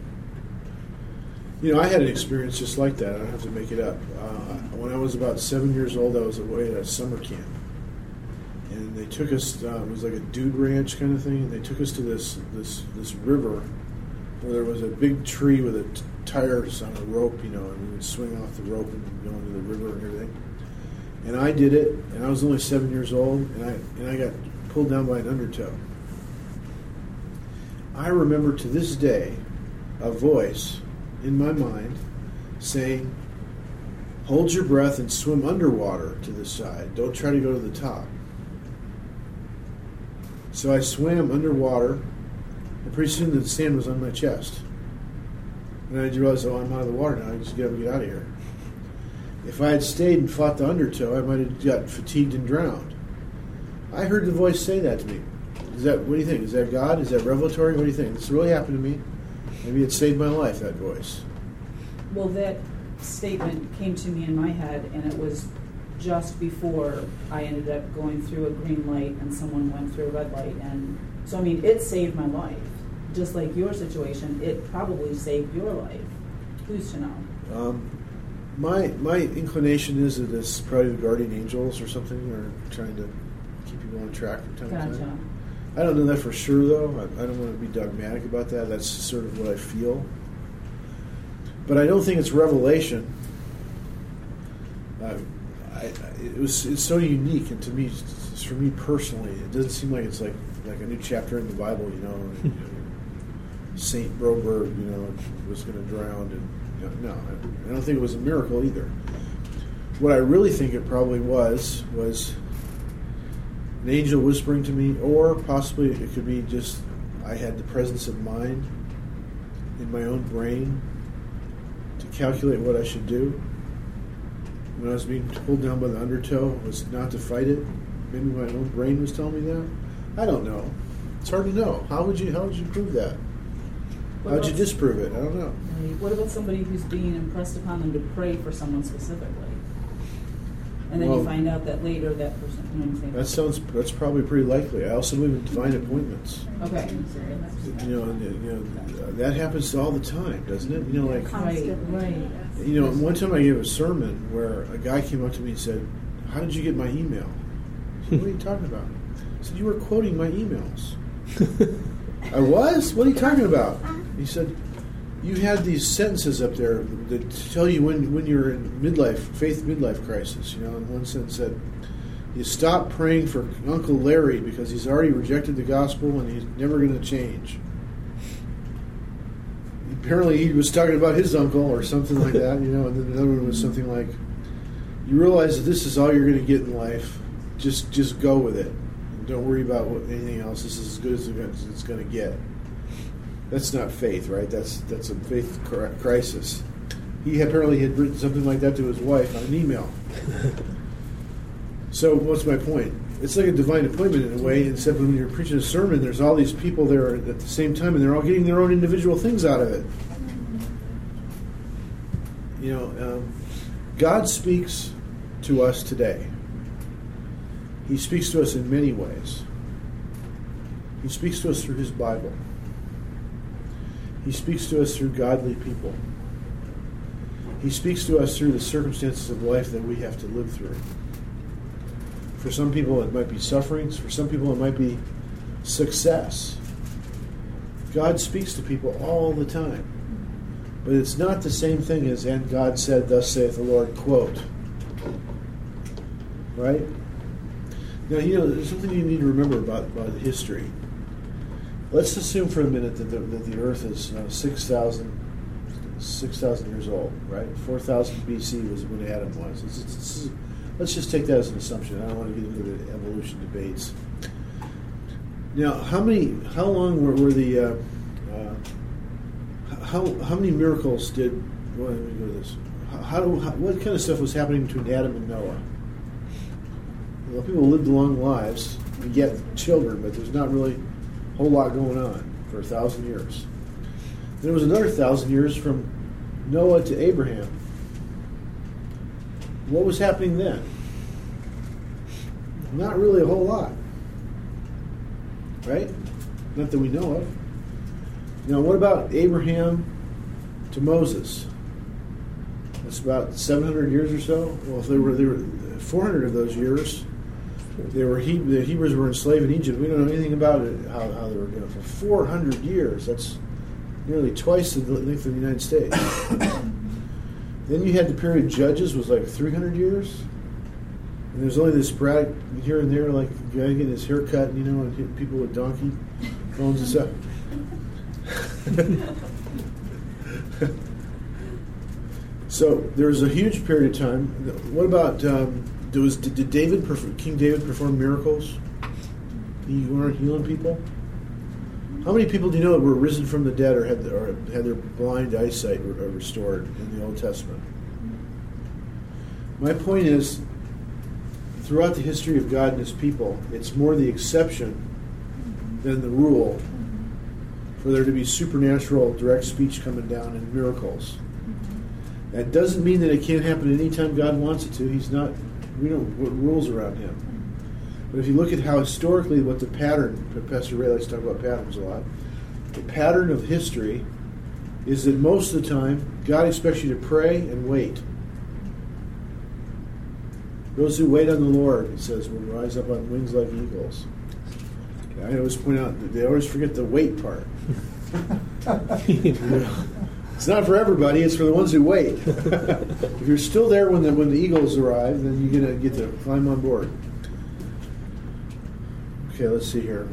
I had an experience just like that. I don't have to make it up. When I was about 7 years old, I was away at a summer camp. And they took us, it was like a dude ranch kind of thing, and they took us to this river where there was a big tree with tires on a rope, and we would swing off the rope and go into the river and everything. And I did it, and I was only 7 years old, and I got pulled down by an undertow. I remember to this day a voice in my mind saying, hold your breath and swim underwater to the side. Don't try to go to the top. So I swam underwater, and pretty soon the sand was on my chest. And I realized, I'm out of the water now. I just got to get out of here. If I had stayed and fought the undertow, I might have got fatigued and drowned. I heard the voice say that to me. What do you think? Is that God? Is that revelatory? What do you think? This really happened to me. Maybe it saved my life, that voice. Well, that statement came to me in my head, and it was just before I ended up going through a green light and someone went through a red light. And so, it saved my life. Just like your situation, it probably saved your life. Who's to know? My inclination is that it's probably the guardian angels or something, or trying to keep people on track from time to time. I don't know that for sure, though. I don't want to be dogmatic about that. That's sort of what I feel. But I don't think it's revelation. It's so unique, and to me, for me personally, it doesn't seem like it's like a new chapter in the Bible, Saint Broberg, was going to drown, and no, I don't think it was a miracle either. What I really think it probably was an angel whispering to me, or possibly it could be just I had the presence of mind in my own brain to calculate what I should do. When I was being pulled down by the undertow, was not to fight it. Maybe my own brain was telling me that. I don't know. It's hard to know. How would you prove that? How'd you disprove it? I don't know. What about somebody who's being impressed upon them to pray for someone specifically? And then Well, you find out that later that person, you know what I'm saying? That's probably pretty likely. I also believe in divine appointments. Okay. That happens all the time, doesn't it? Like Right. one time I gave a sermon where a guy came up to me and said, "How did you get my email?" I said, "What are you talking about?" I said, "You were quoting my emails." I was? What are you talking about? He said, "You had these sentences up there that tell you when you're in faith midlife crisis." And one sentence said, "You stop praying for Uncle Larry because he's already rejected the gospel and he's never going to change." Apparently he was talking about his uncle or something like that, and then another one was something like, "You realize that this is all you're going to get in life. Just go with it. Don't worry about anything else. This is as good as it's going to get." That's not faith, right? That's a faith crisis. He apparently had written something like that to his wife on an email. So what's my point? It's like a divine appointment in a way, except when you're preaching a sermon, there's all these people there at the same time, and they're all getting their own individual things out of it. God speaks to us today. He speaks to us in many ways. He speaks to us through His Bible. He speaks to us through godly people. He speaks to us through the circumstances of life that we have to live through. For some people it might be sufferings. For some people it might be success. God speaks to people all the time. But it's not the same thing as, "And God said, thus saith the Lord," quote. Right? Now, there's something you need to remember about history. Let's assume for a minute that the Earth is 6,000 years old, right? 4,000 BC was when Adam was. Let's just take that as an assumption. I don't want to get into the evolution debates. Now, how long were the how many miracles did? Well, let me go to this. What kind of stuff was happening between Adam and Noah? Well, people lived long lives and get children, but there's not really a whole lot going on for 1,000 years. Then it was another 1,000 years from Noah to Abraham. What was happening then? Not really a whole lot. Right? Not that we know of. Now, what about Abraham to Moses? That's about 700 years or so. Well, if there were 400 of those years, the Hebrews were enslaved in Egypt. We don't know anything about it, how they were doing. For 400 years, that's nearly twice the length of the United States. Then you had the period of Judges, was like 300 years. And there's only this sporadic here and there, like a guy getting his hair cut, and hit people with donkey bones and stuff. So there was a huge period of time. What about did King David perform miracles? He weren't healing people. How many people do you know that were risen from the dead or had their blind eyesight restored in the Old Testament? My point is, throughout the history of God and His people, it's more the exception than the rule for there to be supernatural direct speech coming down and miracles. That doesn't mean that it can't happen anytime God wants it to. We don't put rules around Him. But if you look at how historically what the pattern, Pastor Ray likes to talk about patterns a lot, the pattern of history is that most of the time God expects you to pray and wait. Those who wait on the Lord, it says, will rise up on wings like eagles. I always point out that they always forget the wait part. It's not for everybody, it's for the ones who wait. If you're still there when the eagles arrive, then you're going to get to climb on board. Okay, let's see here.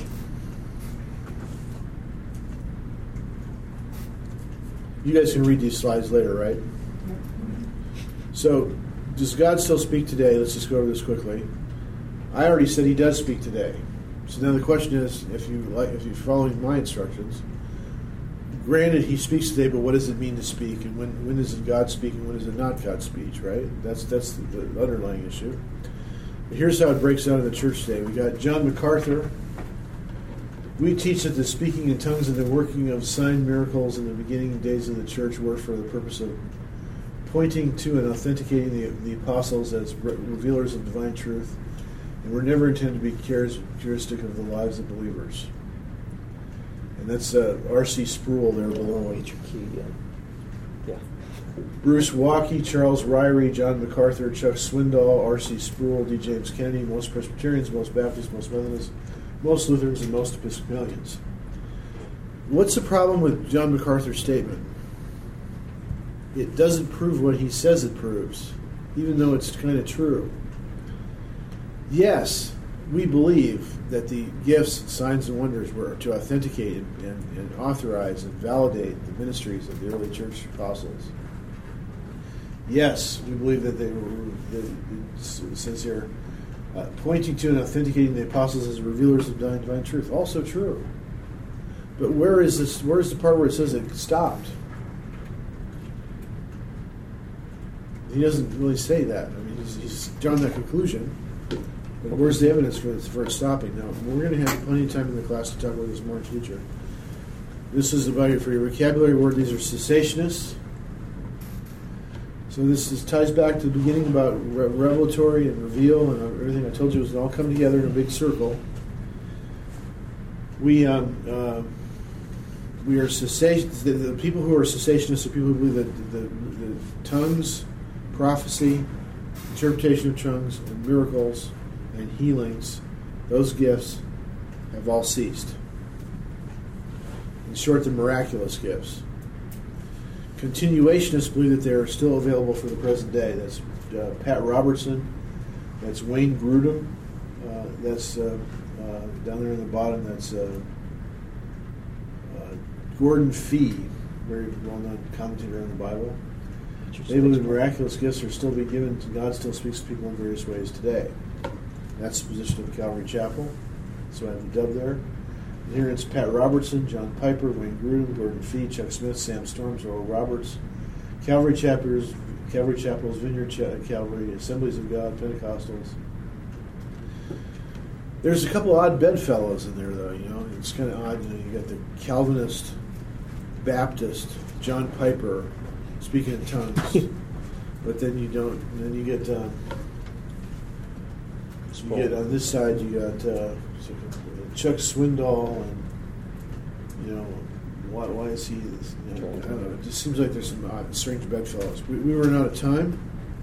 You guys can read these slides later, right? So, does God still speak today? Let's just go over this quickly. I already said He does speak today. So now the question is, if you're following my instructions, granted He speaks today, but what does it mean to speak? And when is it God speaking? When is it not God's speech? Right? That's the underlying issue. But here's how it breaks down in the church today. We got John MacArthur, We teach that the speaking in tongues and the working of sign miracles in the beginning days of the church were for the purpose of pointing to and authenticating the apostles as revealers of divine truth, and were never intended to be characteristic of the lives of believers. And that's R.C. Sproul there below. Get your key again. Yeah. Bruce Walkie, Charles Ryrie, John MacArthur, Chuck Swindoll, R.C. Sproul, D. James Kennedy, most Presbyterians, most Baptists, most Methodists, most Lutherans, and most Episcopalians. What's the problem with John MacArthur's statement? It doesn't prove what he says it proves, even though it's kind of true. Yes, we believe that the gifts, signs, and wonders were to authenticate and authorize and validate the ministries of the early church apostles. Yes, we believe that they were, it says here, pointing to and authenticating the apostles as revealers of divine truth. Also true. But where is this? Where is the part where it says it stopped? He doesn't really say that. I mean, he's drawn that conclusion. But where's the evidence for it stopping? Now, we're going to have plenty of time in the class to talk about this more in the future. This is about for your vocabulary word. These are cessationists. So this ties back to the beginning about revelatory and reveal and everything I told you was all come together in a big circle. We are cessationists. The people who are cessationists are people who believe that the tongues, prophecy, interpretation of tongues, and miracles and healings, those gifts have all ceased. In short, the miraculous gifts. Continuationists believe that they are still available for the present day. That's Pat Robertson. That's Wayne Grudem. That's down there in the bottom. That's Gordon Fee, very well-known commentator on the Bible. They believe miraculous gifts are still being given. God still speaks to people in various ways today. That's the position of Calvary Chapel. So I have the dub there. And here it's Pat Robertson, John Piper, Wayne Grudem, Gordon Fee, Chuck Smith, Sam Storms, Oral Roberts. Calvary Chapels, Vineyard Calvary, Assemblies of God, Pentecostals. There's a couple odd bedfellows in there, though. You know, it's kind of odd. You know, you got the Calvinist, Baptist, John Piper speaking in tongues, but then you don't. And then you get on this side you got Chuck Swindoll, and you know why is he? You know, I don't know. It just seems like there's some odd, strange bedfellows. We ran out of time.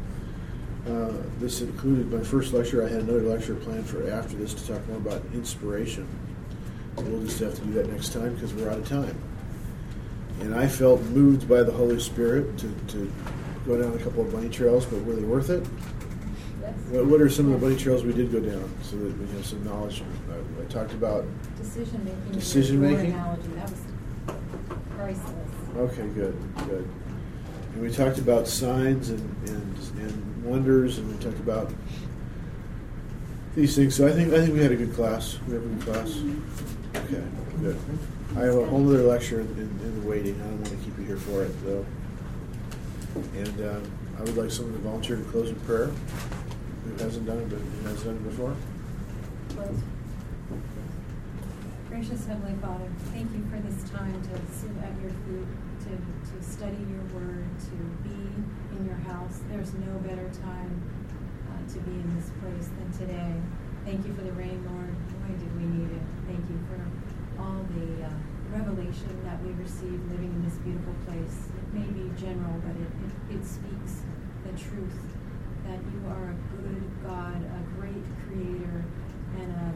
This included my first lecture. I had another lecture planned for after this to talk more about inspiration. We'll just have to do that next time because we're out of time. And I felt moved by the Holy Spirit to go down a couple of bunny trails, but were they worth it? Yes. What are some of the bunny trails we did go down so that we have some knowledge? I talked about Decision making. Decision making? Analogy. That was priceless. Okay, good. And we talked about signs and wonders, and we talked about these things. So I think we had a good class. We have a good class. Okay, good. I have a whole other lecture in the waiting. I don't want to keep you here for it, though. And I would like someone to volunteer to close with prayer. Who hasn't done it, but who has done it before? Close. Gracious Heavenly Father, thank you for this time to sit at your feet, to study your word, to be in your house. There's no better time to be in this place than today. Thank you for the rain, Lord. Boy, did we need it. Thank you for all the revelation that we receive living in this beautiful place. It may be general, but it speaks the truth that you are a good God, a great creator, and a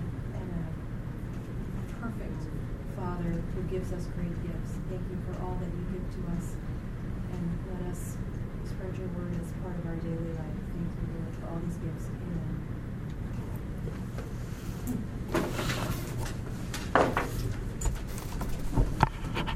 perfect Father who gives us great gifts. Thank you for all that you give to us, and let us spread your word as part of our daily life. Thank you, Lord, for all these gifts. Amen.